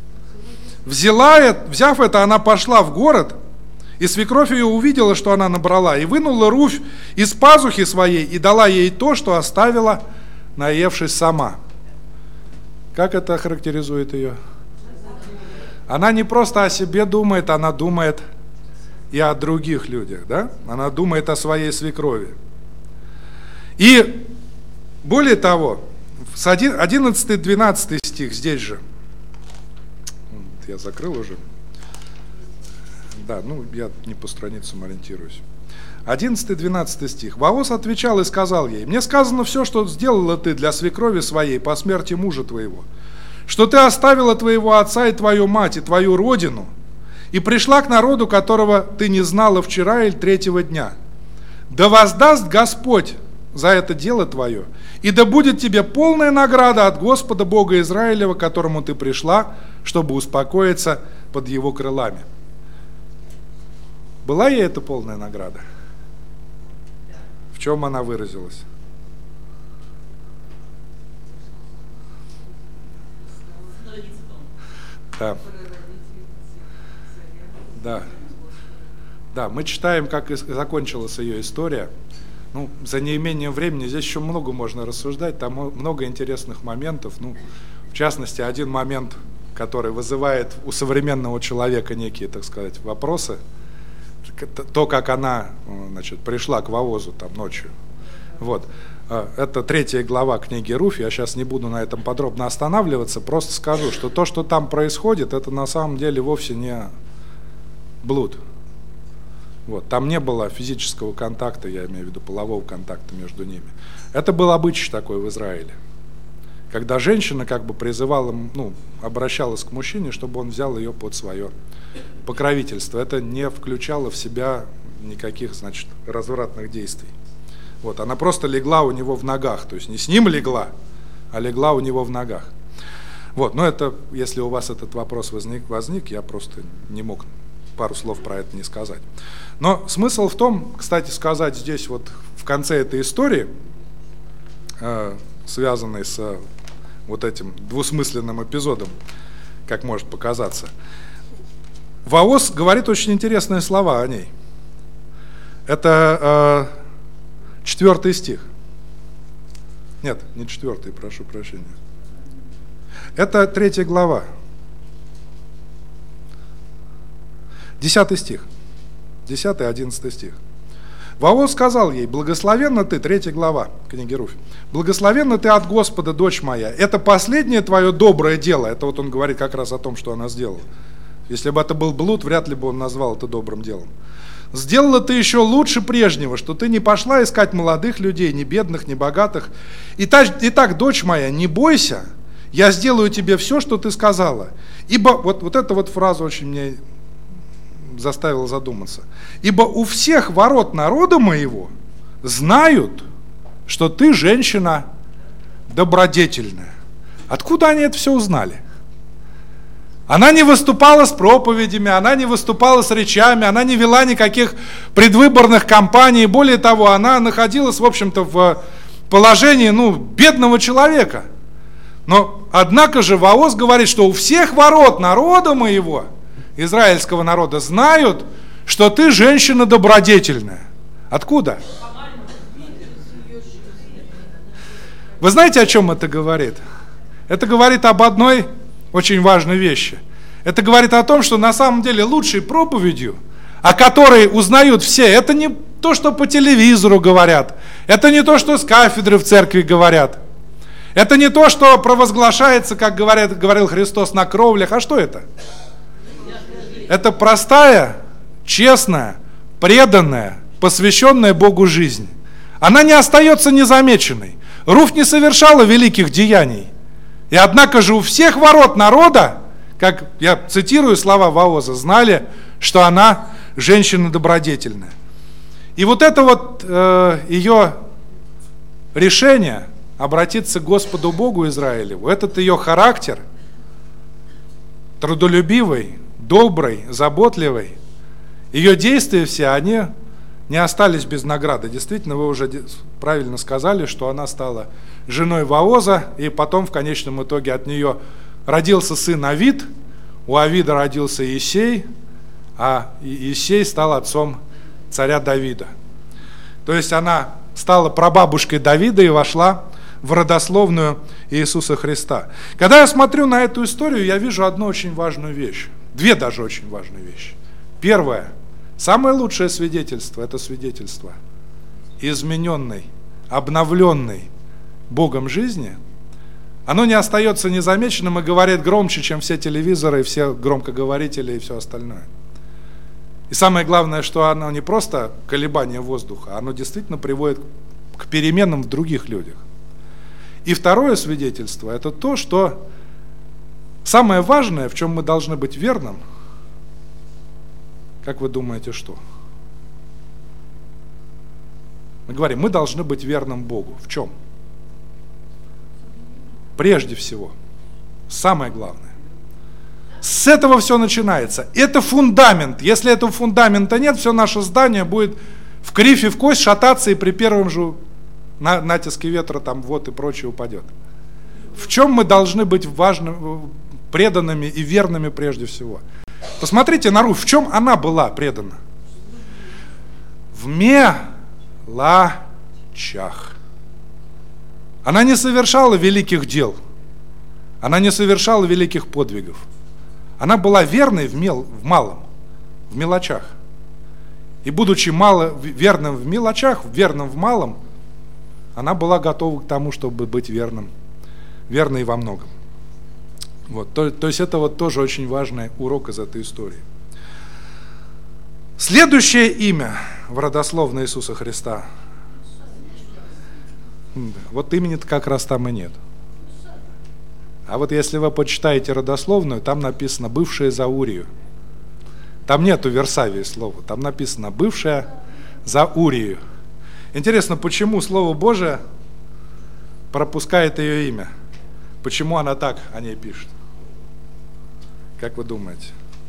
Взяв это, она пошла в город, и свекровь ее увидела, что она набрала, и вынула Руфь из пазухи своей, и дала ей то, что оставила, наевшись сама. Как это характеризует ее? она не просто о себе думает, она думает и о других людях, да? Она думает о своей свекрови. И более того, 11-12 стих здесь же, я закрыл уже, да, я не по страницам ориентируюсь. 11-12 стих. Ваос отвечал и сказал ей: «Мне сказано все, что сделала ты для свекрови своей по смерти мужа твоего, что ты оставила твоего отца и твою мать, и твою родину, и пришла к народу, которого ты не знала вчера или третьего дня. Да воздаст Господь за это дело твое, и да будет тебе полная награда от Господа Бога Израилева, к которому ты пришла, чтобы успокоиться под его крылами». Была ей эта полная награда? В чем она выразилась? Да, мы читаем, как закончилась ее история. За неимением времени здесь еще много можно рассуждать, там много интересных моментов. В частности, один момент, который вызывает у современного человека некие, так сказать, вопросы. То, как она, пришла к Ваозу там ночью. Это 3 глава книги Руфь. Я сейчас не буду на этом подробно останавливаться, просто скажу, что то, что там происходит, это на самом деле вовсе не блуд. Там не было физического контакта, я имею в виду полового контакта между ними. Это был обычай такой в Израиле, когда женщина призывала, обращалась к мужчине, чтобы он взял ее под свое покровительство. Это не включало в себя никаких, развратных действий. Она просто легла у него в ногах, то есть не с ним легла, а легла у него в ногах. Но это, если у вас этот вопрос возник, я просто не мог пару слов про это не сказать. Но смысл в том, кстати, сказать здесь в конце этой истории, связанной с этим двусмысленным эпизодом, как может показаться, Ваос говорит очень интересные слова о ней. Это 4 стих. Нет, не 4, прошу прощения. Это 3 глава. 10 стих. 10-11 стих. Ваос сказал ей: «Благословенна ты», 3 глава книги Руфь, «благословенна ты от Господа, дочь моя. Это последнее твое доброе дело». Это он говорит как раз о том, что она сделала. Если бы это был блуд, вряд ли бы он назвал это добрым делом. «Сделала ты еще лучше прежнего, что ты не пошла искать молодых людей, ни бедных, ни богатых. Итак, дочь моя, не бойся, я сделаю тебе все, что ты сказала». Ибо, эта фраза очень меня заставила задуматься. «Ибо у всех ворот народа моего знают, что ты женщина добродетельная». Откуда они это все узнали? Она не выступала с проповедями, она не выступала с речами, она не вела никаких предвыборных кампаний. Более того, она находилась, в общем-то, в положении, бедного человека. Но, однако же, Ваос говорит, что у всех ворот народа моего, израильского народа, знают, что ты женщина добродетельная. Откуда? Вы знаете, о чем это говорит? Это говорит об одной очень важной вещи. Это говорит о том, что на самом деле лучшей проповедью, о которой узнают все, это не то, что по телевизору говорят, это не то, что с кафедры в церкви говорят, это не то, что провозглашается, как говорил Христос, на кровлях. А что это? Это простая, честная, преданная, посвященная Богу жизнь. Она не остается незамеченной. Руфь не совершала великих деяний. И однако же у всех ворот народа, как я цитирую слова Ваоза, знали, что она женщина добродетельная. И это ее решение обратиться к Господу Богу Израилеву, этот ее характер, трудолюбивый, добрый, заботливый, ее действия все, они не остались без награды. Действительно, вы уже правильно сказали, что она стала женой Ваоза, и потом в конечном итоге от нее родился сын Авид, у Авида родился Иессей, а Иессей стал отцом царя Давида. То есть она стала прабабушкой Давида и вошла в родословную Иисуса Христа. Когда я смотрю на эту историю, я вижу одну очень важную вещь. Две даже очень важные вещи. Первое. Самое лучшее свидетельство – это свидетельство измененной, обновленной Богом жизни. Оно не остается незамеченным и говорит громче, чем все телевизоры, и все громкоговорители и все остальное. И самое главное, что оно не просто колебание воздуха, оно действительно приводит к переменам в других людях. И второе свидетельство – это то, что самое важное, в чем мы должны быть верным, как вы думаете, что? Мы говорим, мы должны быть верным Богу. В чем? Прежде всего, самое главное. С этого все начинается. Это фундамент. Если этого фундамента нет, все наше здание будет в кривь и в кость шататься, и при первом же натиске ветра там вот и прочее упадет. В чем мы должны быть преданными и верными прежде всего? Посмотрите на Руфь, в чем она была предана? В мелочах. Она не совершала великих дел. Она не совершала великих подвигов. Она была верной в малом, в мелочах. И будучи верным в мелочах, верным в малом, она была готова к тому, чтобы быть верной во многом. Вот, то есть это вот тоже очень важный урок из этой истории. Следующее имя в родословной Иисуса Христа. Вот имени-то как раз там и нет. А вот если вы почитаете родословную, там написано «бывшая за Урию». Там нету Версавии слова, там написано «бывшая за Урию». Интересно, почему Слово Божие пропускает ее имя? Почему она так о ней пишет? Как вы думаете?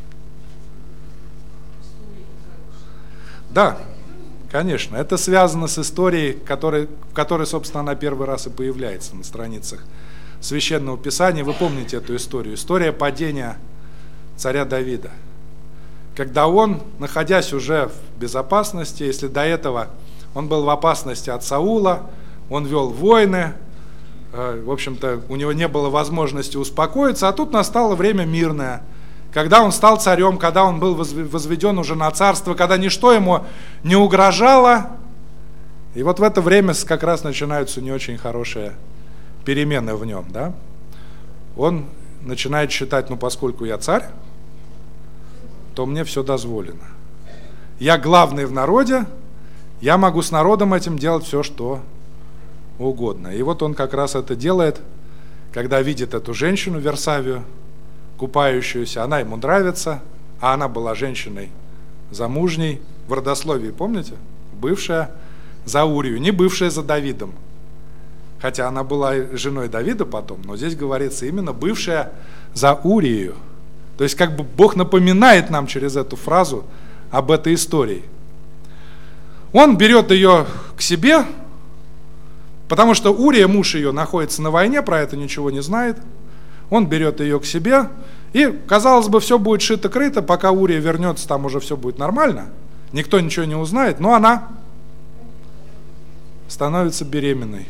Да, конечно, это связано с историей, в которой, собственно, она первый раз и появляется на страницах Священного Писания. Вы помните эту историю? История падения царя Давида. Когда он, находясь уже в безопасности, если до этого он был в опасности от Саула, он вел войны, в общем-то, у него не было возможности успокоиться, а тут настало время мирное, когда он стал царем, когда он был возведен уже на царство, когда ничто ему не угрожало. И вот в это время как раз начинаются не очень хорошие перемены в нем. Да? Он начинает считать, поскольку я царь, то мне все дозволено. Я главный в народе, я могу с народом этим делать все, что угодно. И вот он как раз это делает, когда видит эту женщину Версавию, купающуюся, она ему нравится, а она была женщиной замужней, в родословии, помните? Бывшая за Урию, не бывшая за Давидом. Хотя она была женой Давида потом, но здесь говорится именно бывшая за Урию. То есть как бы Бог напоминает нам через эту фразу об этой истории. Он берет ее к себе, потому что Урия, муж ее, находится на войне, про это ничего не знает. Он берет ее к себе, и, казалось бы, все будет шито-крыто, пока Урия вернется, там уже все будет нормально, никто ничего не узнает, но она становится беременной.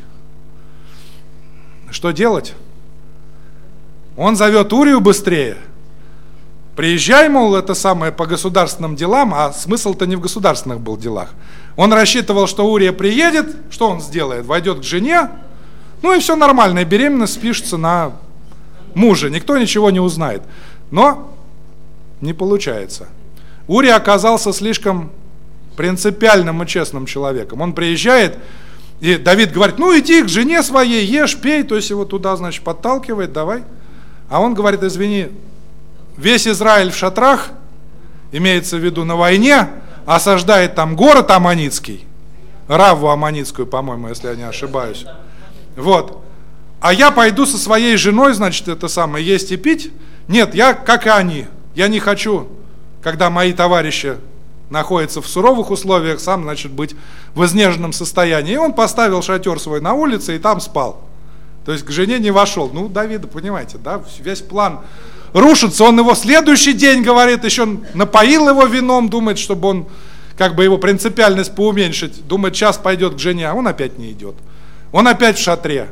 Что делать? Он зовет Урию быстрее. Приезжай, мол, это самое, по государственным делам, а смысл-то не в государственных был делах. Он рассчитывал, что Урия приедет, что он сделает? Войдет к жене, и все нормально, и беременность спишется на мужа, никто ничего не узнает. Но не получается. Урия оказался слишком принципиальным и честным человеком. Он приезжает, и Давид говорит, иди к жене своей, ешь, пей, то есть его туда, подталкивает, давай. А он говорит, извини, весь Израиль в шатрах, имеется в виду на войне, осаждает там город Аммонитский, Равву Аммонитскую, по-моему, если я не ошибаюсь. Вот. А я пойду со своей женой, есть и пить? Нет, я, как и они, я не хочу, когда мои товарищи находятся в суровых условиях, сам, быть в изнеженном состоянии. И он поставил шатер свой на улице и там спал. То есть к жене не вошел. Давида, понимаете, да, весь план рушится. Он его следующий день, говорит, еще напоил его вином, думает, чтобы он, его принципиальность поуменьшить. Думает, сейчас пойдет к жене, а он опять не идет. Он опять в шатре.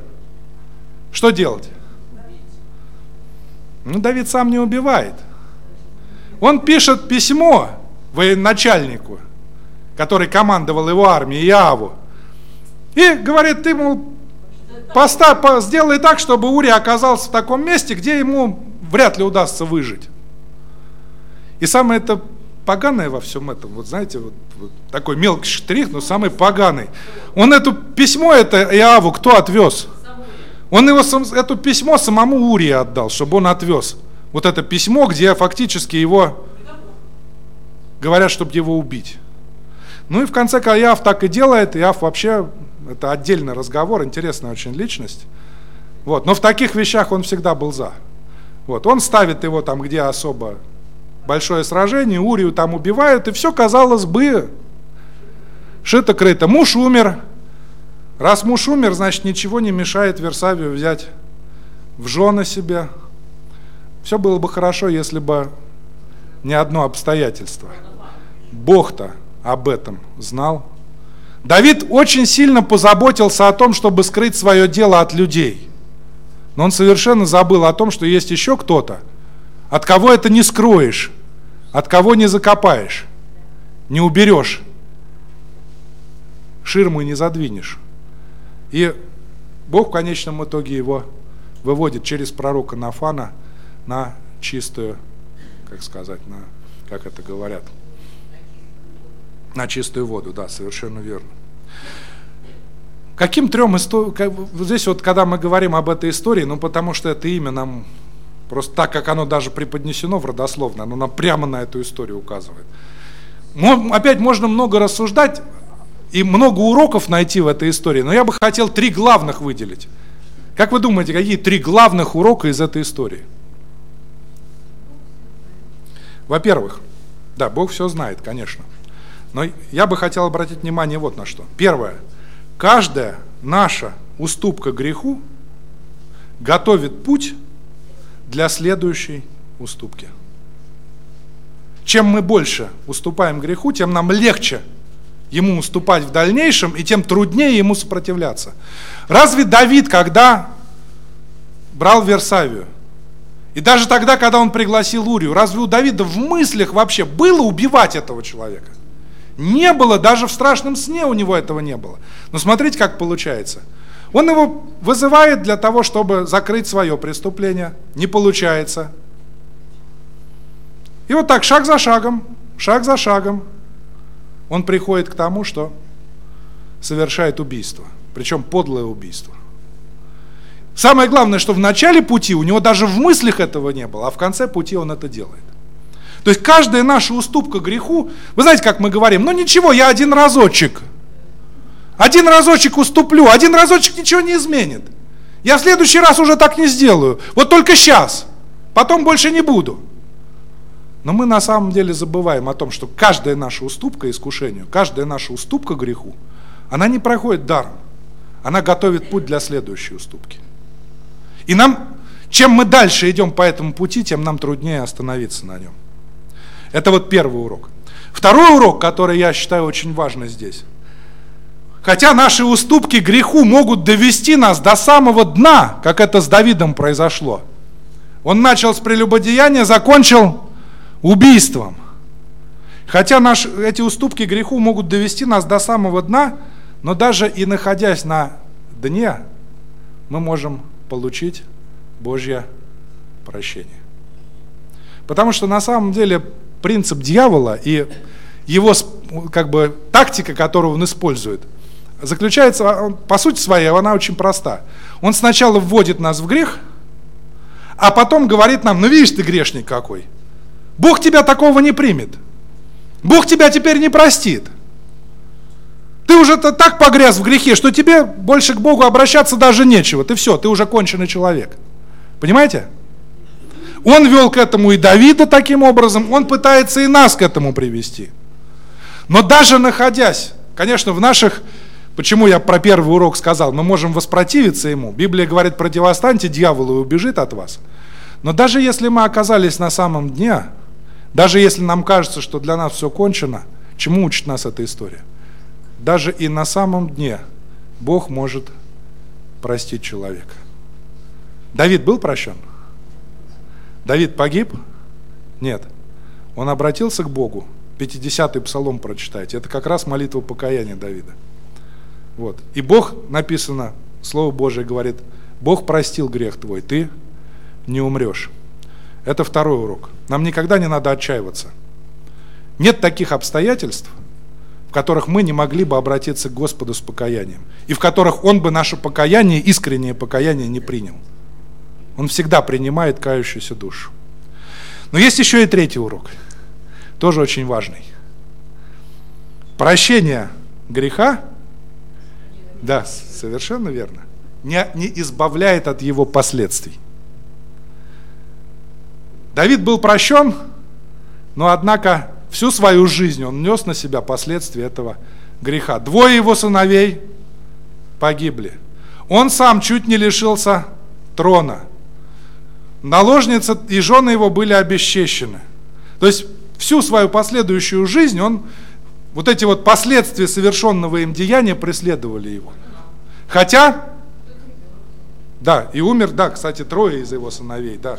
Что делать? Давид сам не убивает. Он пишет письмо военачальнику, который командовал его армией, Иоаву, и говорит: ты, мол, сделай так, чтобы Урия оказался в таком месте, где ему вряд ли удастся выжить. И самое это поганое во всем этом, вот знаете, вот такой мелкий штрих, но самый поганый. Он это письмо, это Иоаву, кто отвез? Он это письмо самому Урии отдал, чтобы он отвез. Вот это письмо, где фактически его говорят, чтобы его убить. Ну и в конце концов Иоав так и делает. Иоав вообще, это отдельный разговор, интересная очень личность. Вот. Но в таких вещах он всегда был за. Вот. Он ставит его там, где особо большое сражение, Урию там убивают, и все, казалось бы, шито-крыто. Муж умер. Раз муж умер, значит, ничего не мешает Версавию взять в жены себе. Все было бы хорошо, если бы не одно обстоятельство. Бог-то об этом знал. Давид очень сильно позаботился о том, чтобы скрыть свое дело от людей. Но он совершенно забыл о том, что есть еще кто-то, от кого это не скроешь, от кого не закопаешь, не уберешь, ширму не задвинешь. И Бог в конечном итоге его выводит через пророка Нафана на чистую, как сказать, как это говорят, на чистую воду, да, совершенно верно. Каким трем историям, здесь вот, когда мы говорим об этой истории, ну, потому что это имя нам, просто так, как оно даже преподнесено в родословной, оно нам прямо на эту историю указывает. Опять можно много рассуждать и много уроков найти в этой истории, но я бы хотел 3 главных выделить. Как вы думаете, какие 3 главных урока из этой истории? Во-первых, да, Бог все знает, конечно. Но я бы хотел обратить внимание вот на что. Первое. Каждая наша уступка греху готовит путь для следующей уступки. Чем мы больше уступаем греху, тем нам легче ему уступать в дальнейшем, и тем труднее ему сопротивляться. Разве Давид, когда брал Версавию, и даже тогда, когда он пригласил Урию, разве у Давида в мыслях вообще было убивать этого человека? Не было, даже в страшном сне у него этого не было. Но смотрите, как получается. Он его вызывает для того, чтобы закрыть свое преступление. Не получается. И вот так, шаг за шагом, он приходит к тому, что совершает убийство. Причем подлое убийство. Самое главное, что в начале пути у него даже в мыслях этого не было, а в конце пути он это делает. То есть каждая наша уступка греху, вы знаете, как мы говорим, ну ничего, я один разочек уступлю, один разочек ничего не изменит. Я в следующий раз уже так не сделаю, вот только сейчас, потом больше не буду. Но мы на самом деле забываем о том, что каждая наша уступка искушению, каждая наша уступка греху, она не проходит даром, она готовит путь для следующей уступки. И чем мы дальше идем по этому пути, тем нам труднее остановиться на нем. Это вот первый урок. Второй урок, который я считаю очень важный здесь. Хотя наши уступки греху могут довести нас до самого дна, как это с Давидом произошло. Он начал с прелюбодеяния, закончил убийством. Хотя эти уступки греху могут довести нас до самого дна, но даже и находясь на дне, мы можем получить Божье прощение. Потому что на самом деле принцип дьявола и его тактика, которую он использует, заключается, по сути своей, она очень проста. Он сначала вводит нас в грех, а потом говорит нам: ну видишь ты, грешник какой, Бог тебя такого не примет, Бог тебя теперь не простит. Ты уже так погряз в грехе, что тебе больше к Богу обращаться даже нечего. Ты уже конченый человек. Понимаете? Он вел к этому и Давида таким образом, он пытается и нас к этому привести. Но даже находясь, конечно, почему я про первый урок сказал, мы можем воспротивиться ему. Библия говорит: противостаньте дьяволу и убежит от вас. Но даже если мы оказались на самом дне, даже если нам кажется, что для нас все кончено, чему учит нас эта история? Даже и на самом дне Бог может простить человека. Давид был прощен? Давид погиб? Нет. Он обратился к Богу. 50-й псалом прочитайте. Это как раз молитва покаяния Давида. Вот. И Бог, написано, Слово Божие говорит, Бог простил грех твой, ты не умрешь. Это второй урок. Нам никогда не надо отчаиваться. Нет таких обстоятельств, в которых мы не могли бы обратиться к Господу с покаянием, и в которых Он бы наше покаяние, искреннее покаяние, не принял. Он всегда принимает кающуюся душу. Но есть еще и третий урок, тоже очень важный. Прощение греха, да, совершенно верно, не избавляет от его последствий. Давид был прощен, но однако всю свою жизнь он нес на себя последствия этого греха. 2 его сыновей погибли. Он сам чуть не лишился трона. Наложница и жены его были обесчещены. То есть всю свою последующую жизнь он, вот эти вот последствия совершенного им деяния преследовали его. Хотя, да, и умер, да, кстати, 3 из его сыновей, да.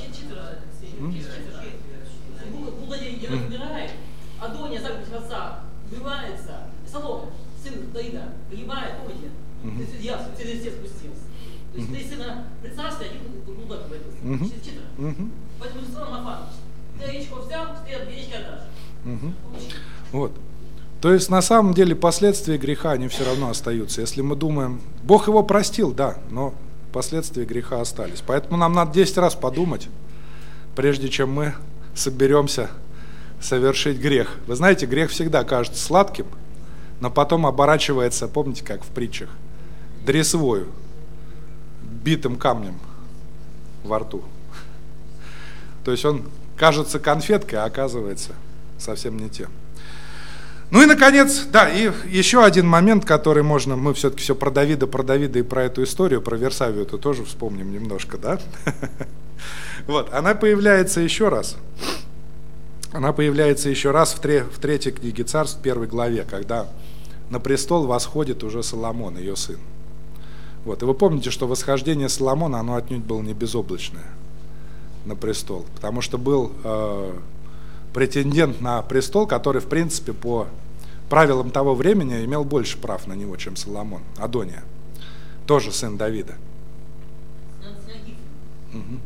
Адония, заповедь отца, убивается, Соломон, сын Давида, погибает, помните? Я через все спустился. То есть 3 сына при царстве, один туда превратился. 4. Поэтому Соломон Афанович, ты яичко взял, ты яичко отдашь. Вот. То есть на самом деле последствия греха, они все равно остаются. Если мы думаем, Бог его простил, да, но последствия греха остались. Поэтому нам надо 10 раз подумать, прежде чем мы соберемся совершить грех. Вы знаете, грех всегда кажется сладким, но потом оборачивается, помните, как в притчах, дресвою, битым камнем во рту. То есть он кажется конфеткой, а оказывается совсем не тем. Ну и, наконец, да, и еще один момент, который можно, мы все-таки все про Давида и про эту историю, про Версавию это тоже вспомним немножко, да? Вот, она появляется еще раз. Она появляется еще раз в 3 книге Царств, 1 главе, когда на престол восходит уже Соломон, ее сын. Вот, и вы помните, что восхождение Соломона, оно отнюдь было не безоблачное на престол, потому что был претендент на престол, который, в принципе, по правилам того времени имел больше прав на него, чем Соломон, Адония, тоже сын Давида. Угу.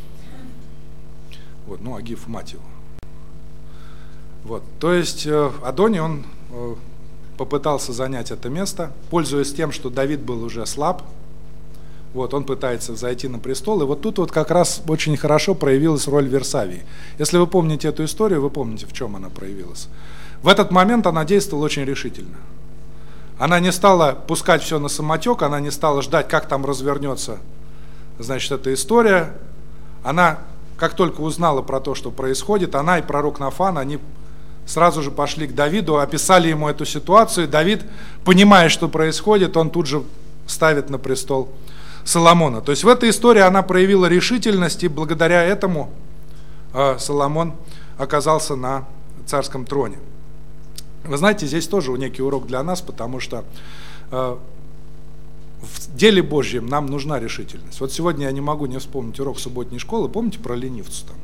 Вот, ну, Агиф мать его. Вот, то есть Адония, он попытался занять это место, пользуясь тем, что Давид был уже слаб. Вот, он пытается взойти на престол, и вот тут вот как раз очень хорошо проявилась роль Версавии. Если вы помните эту историю, вы помните, в чем она проявилась. В этот момент она действовала очень решительно. Она не стала пускать все на самотек, она не стала ждать, как там развернется, значит, эта история. Она, как только узнала про то, что происходит, она и пророк Нафан, они сразу же пошли к Давиду, описали ему эту ситуацию. Давид, понимая, что происходит, он тут же ставит на престол Соломона. То есть в этой истории она проявила решительность, и благодаря этому Соломон оказался на царском троне. Вы знаете, здесь тоже некий урок для нас, потому что в деле Божьем нам нужна решительность. Вот сегодня я не могу не вспомнить урок субботней школы. Помните про ленивцу там?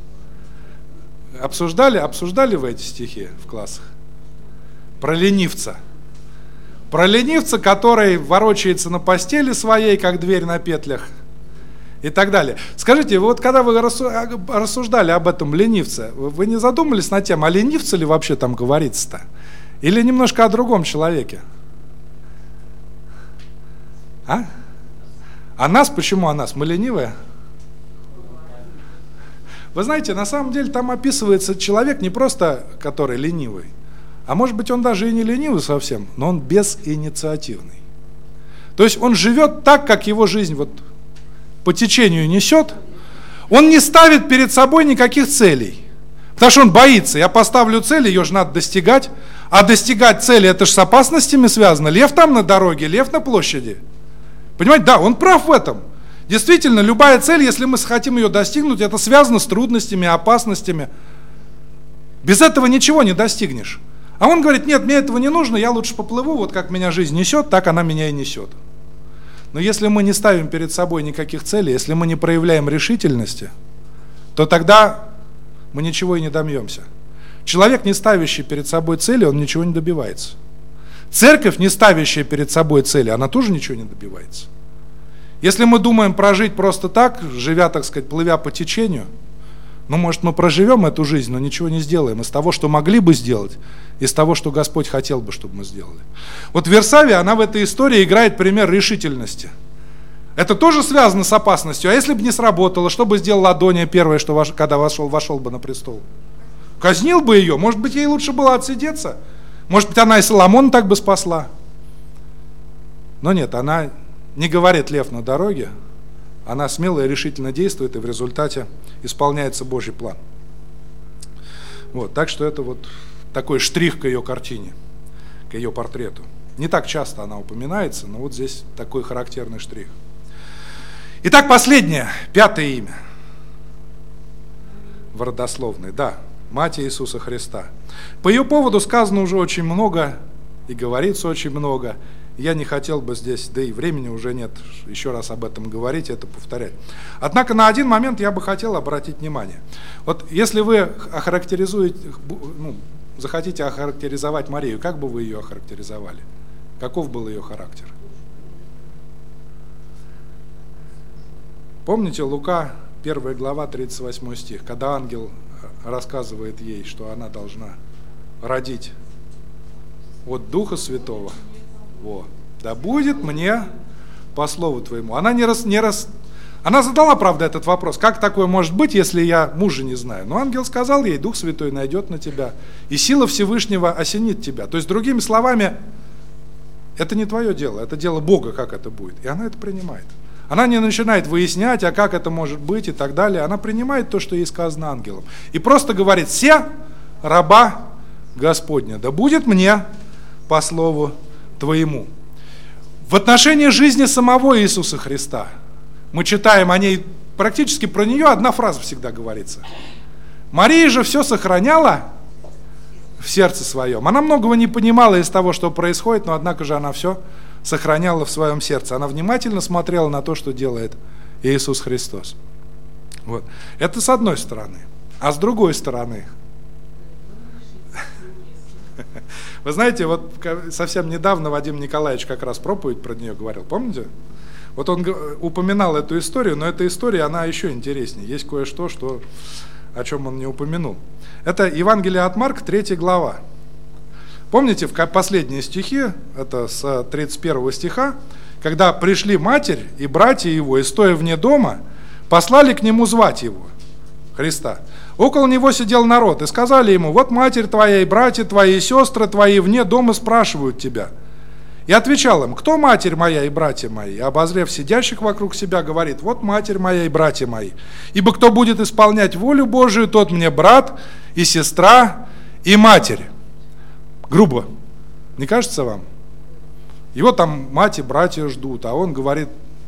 Обсуждали вы эти стихи в классах? Про ленивца. Про ленивца, который ворочается на постели своей, как дверь на петлях, и так далее. Скажите, вот когда вы рассуждали об этом ленивце, вы не задумались над тем, о ленивце ли вообще там говорится-то? Или немножко о другом человеке? А? А нас? Почему о нас? Мы ленивые? Вы знаете, на самом деле там описывается человек не просто, который ленивый, а может быть он даже и не ленивый совсем, но он безинициативный. То есть он живет так, как его жизнь вот по течению несет. Он не ставит перед собой никаких целей, потому что он боится. Я поставлю цель, ее же надо достигать, а достигать цели, это же с опасностями связано. Лев там на дороге, лев на площади. Понимаете, да, он прав в этом. Действительно, любая цель, если мы хотим ее достигнуть, это связано с трудностями, опасностями. Без этого ничего не достигнешь. А он говорит, нет, мне этого не нужно, я лучше поплыву, вот как меня жизнь несет, так она меня и несет. Но если мы не ставим перед собой никаких целей, если мы не проявляем решительности, то тогда мы ничего и не добьемся. Человек, не ставящий перед собой цели, он ничего не добивается. Церковь, не ставящая перед собой цели, она тоже ничего не добивается. Если мы думаем прожить просто так, живя, так сказать, плывя по течению, ну, может, мы проживем эту жизнь, но ничего не сделаем из того, что могли бы сделать, из того, что Господь хотел бы, чтобы мы сделали. Вот Версавия, она в этой истории играет пример решительности. Это тоже связано с опасностью. А если бы не сработало, что бы сделал Адония первое, что когда вошел бы на престол? Казнил бы ее. Может быть, ей лучше было отсидеться. Может быть, она и Соломона так бы спасла. Но нет, она не говорит «лев на дороге». Она смело и решительно действует, и в результате исполняется Божий план. Вот, так что это вот такой штрих к ее картине, к ее портрету. Не так часто она упоминается, но вот здесь такой характерный штрих. Итак, последнее, 5-е имя в родословной, да, мать Иисуса Христа. По ее поводу сказано уже очень много и говорится очень много. Я не хотел бы здесь, да и времени уже нет, еще раз об этом говорить, это повторять. Однако на один момент я бы хотел обратить внимание. Вот если вы захотите охарактеризовать Марию, как бы вы ее охарактеризовали? Каков был ее характер? Помните Лука, 1 глава, 38 стих, когда ангел рассказывает ей, что она должна родить от Духа Святого? Во, да будет мне по слову твоему. Она она задала, правда, этот вопрос, как такое может быть, если я мужа не знаю? Но ангел сказал ей, Дух Святой найдет на тебя, и сила Всевышнего осенит тебя. То есть, другими словами, это не твое дело, это дело Бога, как это будет. И она это принимает. Она не начинает выяснять, а как это может быть и так далее. Она принимает то, что ей сказано ангелом. И просто говорит, се раба Господня, да будет мне по слову твоему. В отношении жизни самого Иисуса Христа мы читаем о ней, практически про нее одна фраза всегда говорится. Мария же все сохраняла в сердце своем. Она многого не понимала из того, что происходит, но однако же она все сохраняла в своем сердце. Она внимательно смотрела на то, что делает Иисус Христос. Вот. Это с одной стороны. А с другой стороны, вы знаете, вот совсем недавно Вадим Николаевич как раз проповедь про нее говорил, помните? Вот он упоминал эту историю, но эта история, она еще интереснее. Есть кое-что, о чем он не упомянул. Это Евангелие от Марка, 3 глава. Помните, в последние стихи, это с 31 стиха, когда пришли матерь и братья его, и стоя вне дома, послали к нему звать его, Христа. Около него сидел народ, и сказали ему, вот матерь твоя, и братья твои, и сестры твои вне дома спрашивают тебя. И отвечал им, кто матерь моя и братья мои? И, обозрев сидящих вокруг себя, говорит, вот матерь моя и братья мои. Ибо кто будет исполнять волю Божию, тот мне брат и сестра и матерь. Грубо. Не кажется вам? Его там мать и братья ждут, а он говорит,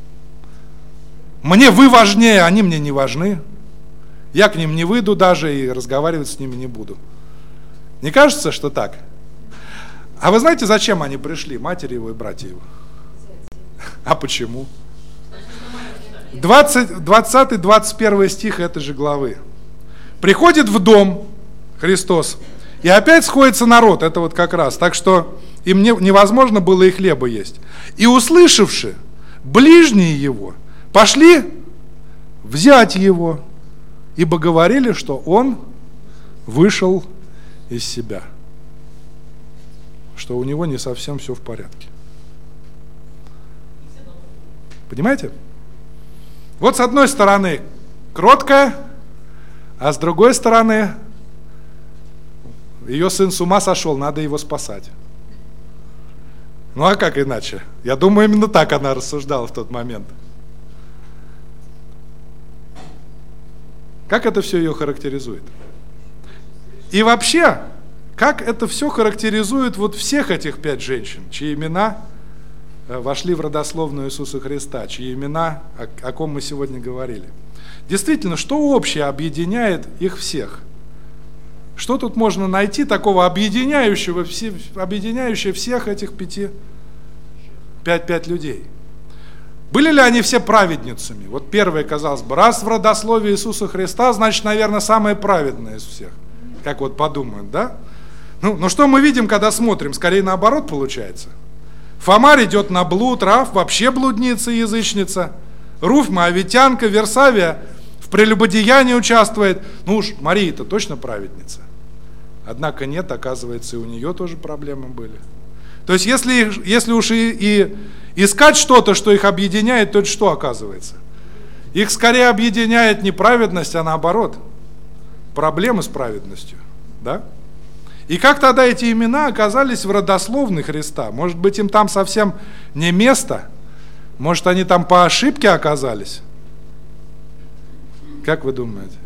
мне вы важнее, они мне не важны. Я к ним не выйду даже и разговаривать с ними не буду. Не кажется, что так? А вы знаете, зачем они пришли, матери его и братья его? А почему? 20-21 стих этой же главы. Приходит в дом Христос, и опять сходится народ, это вот как раз, так что им невозможно было и хлеба есть. И услышавши, ближние его пошли взять его, ибо говорили, что он вышел из себя, что у него не совсем все в порядке. Понимаете? Вот с одной стороны кроткая, а с другой стороны ее сын с ума сошел, надо его спасать. Ну а как иначе? Я думаю, именно так она рассуждала в тот момент. Как это все ее характеризует? И вообще, как это все характеризует вот всех этих 5 женщин, чьи имена вошли в родословную Иисуса Христа, чьи имена, о ком мы сегодня говорили. Действительно, что общее объединяет их всех? Что тут можно найти такого объединяющего всех этих 5 людей? Были ли они все праведницами? Вот первое, казалось бы, раз в родословии Иисуса Христа, значит, наверное, самое праведное из всех. как вот подумают, да? Ну что мы видим, когда смотрим? Скорее наоборот получается. Фомарь идет на блуд, Раав вообще блудница и язычница. Руфь моавитянка, Версавия в прелюбодеянии участвует. Ну уж Мария-то точно праведница. Однако нет, оказывается, и у нее тоже проблемы были. То есть если уж и искать что-то, что их объединяет, то это что оказывается? Их скорее объединяет не праведность, а наоборот, проблемы с праведностью. Да? И как тогда эти имена оказались в родословной Христа? Может быть, им там совсем не место? Может, они там по ошибке оказались? Как вы думаете?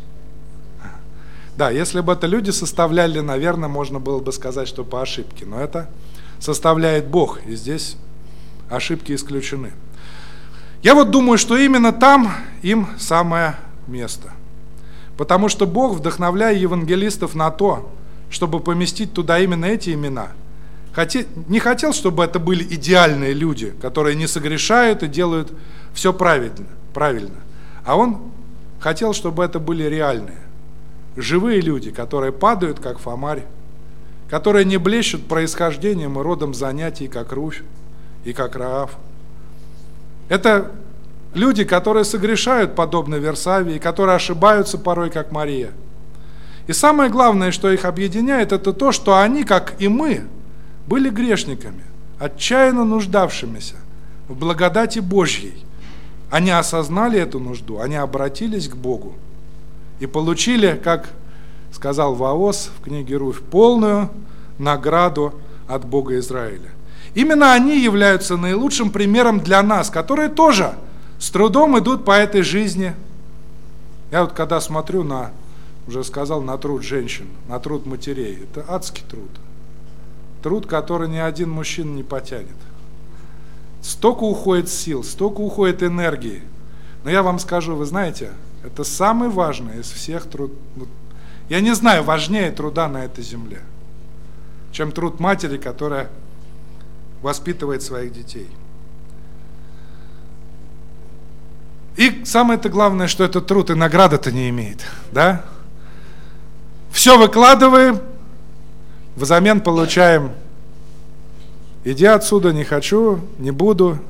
Да, если бы это люди составляли, наверное, можно было бы сказать, что по ошибке. Но это составляет Бог, и здесь ошибки исключены. Я вот думаю, что именно там им самое место. Потому что Бог, вдохновляя евангелистов на то, чтобы поместить туда именно эти имена, не хотел, чтобы это были идеальные люди, которые не согрешают и делают все правильно. А Он хотел, чтобы это были реальные, живые люди, которые падают, как Фомарь, которые не блещут происхождением и родом занятий, как Руфь и как Раав. Это люди, которые согрешают, подобно Версавии, которые ошибаются порой, как Мария. И самое главное, что их объединяет, это то, что они, как и мы, были грешниками, отчаянно нуждавшимися в благодати Божьей. Они осознали эту нужду, они обратились к Богу и получили, как сказал Ваос в книге Руфь, полную награду от Бога Израиля. Именно они являются наилучшим примером для нас, которые тоже с трудом идут по этой жизни. Я вот когда смотрю уже сказал, на труд женщин, на труд матерей, это адский труд. Труд, который ни один мужчина не потянет. Столько уходит сил, столько уходит энергии. Но я вам скажу, вы знаете, это самый важный из всех трудов. Я не знаю, важнее труда на этой земле, чем труд матери, которая воспитывает своих детей. И самое-то главное, что этот труд и награды-то не имеет. Да? Все выкладываем, взамен получаем: иди отсюда, не хочу, не буду.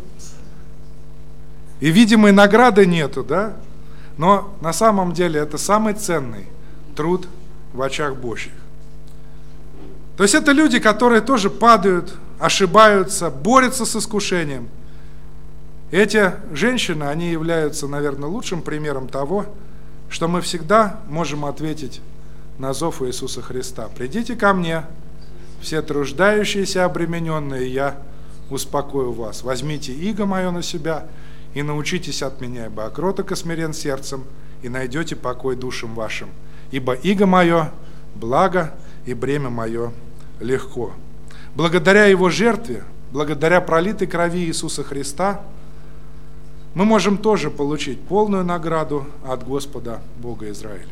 И видимой награды нету, да? Но на самом деле это самый ценный труд в очах Божьих. То есть это люди, которые тоже падают, ошибаются, борются с искушением. Эти женщины, они являются, наверное, лучшим примером того, что мы всегда можем ответить на зов Иисуса Христа. «Придите ко мне, все труждающиеся, обремененные, я успокою вас. Возьмите иго мое на себя и научитесь от меня, ибо я кроток и смирен сердцем, и найдете покой душам вашим. Ибо иго мое благо, и бремя мое легко». Благодаря Его жертве, благодаря пролитой крови Иисуса Христа, мы можем тоже получить полную награду от Господа Бога Израилева.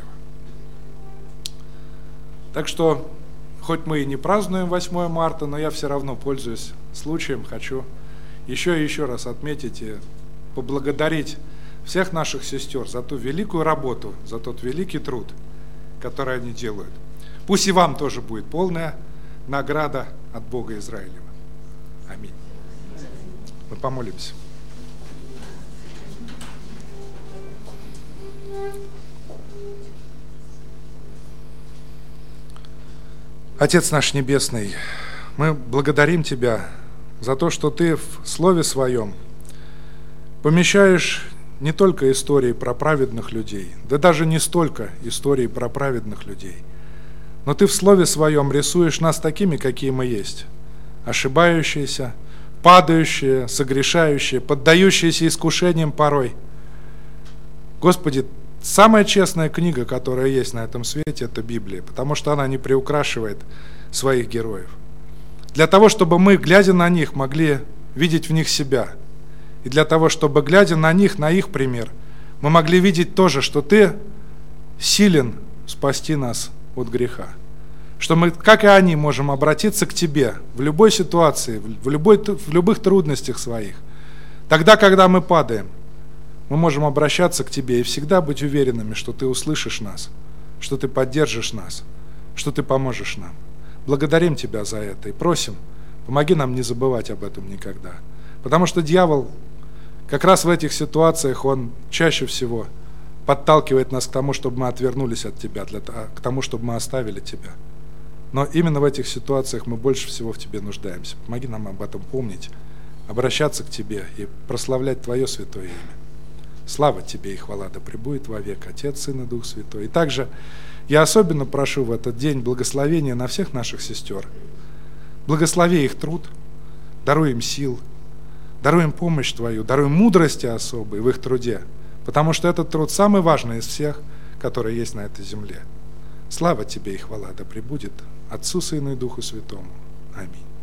Так что, хоть мы и не празднуем 8 марта, но я все равно, пользуясь случаем, хочу еще и еще раз отметить и поблагодарить всех наших сестер за ту великую работу, за тот великий труд, который они делают. Пусть и вам тоже будет полная награда от Бога Израилева. Аминь. Мы помолимся. Отец наш Небесный, мы благодарим Тебя за то, что Ты в Слове Своем помещаешь не только истории про праведных людей, да даже не столько историй про праведных людей, но Ты в Слове Своем рисуешь нас такими, какие мы есть, ошибающиеся, падающие, согрешающие, поддающиеся искушениям порой. Господи, самая честная книга, которая есть на этом свете, это Библия, потому что она не приукрашивает своих героев. Для того, чтобы мы, глядя на них, могли видеть в них себя, и для того, чтобы, глядя на них, на их пример, мы могли видеть тоже, что Ты силен спасти нас от греха. Что мы, как и они, можем обратиться к Тебе в любой ситуации, в любых трудностях своих. Тогда, когда мы падаем, мы можем обращаться к Тебе и всегда быть уверенными, что Ты услышишь нас, что Ты поддержишь нас, что Ты поможешь нам. Благодарим Тебя за это и просим, помоги нам не забывать об этом никогда. Потому что дьявол как раз в этих ситуациях, он чаще всего подталкивает нас к тому, чтобы мы отвернулись от Тебя, к тому, чтобы мы оставили Тебя. Но именно в этих ситуациях мы больше всего в Тебе нуждаемся. Помоги нам об этом помнить, обращаться к Тебе и прославлять Твое святое имя. Слава Тебе и хвала да пребудет вовек, Отец, Сын и Дух Святой. И также я особенно прошу в этот день благословения на всех наших сестер. Благослови их труд, даруй им сил, даруй им помощь Твою, даруй мудрости особой в их труде, потому что этот труд самый важный из всех, которые есть на этой земле. Слава Тебе и хвала да пребудет Отцу, Сыну и Духу Святому. Аминь.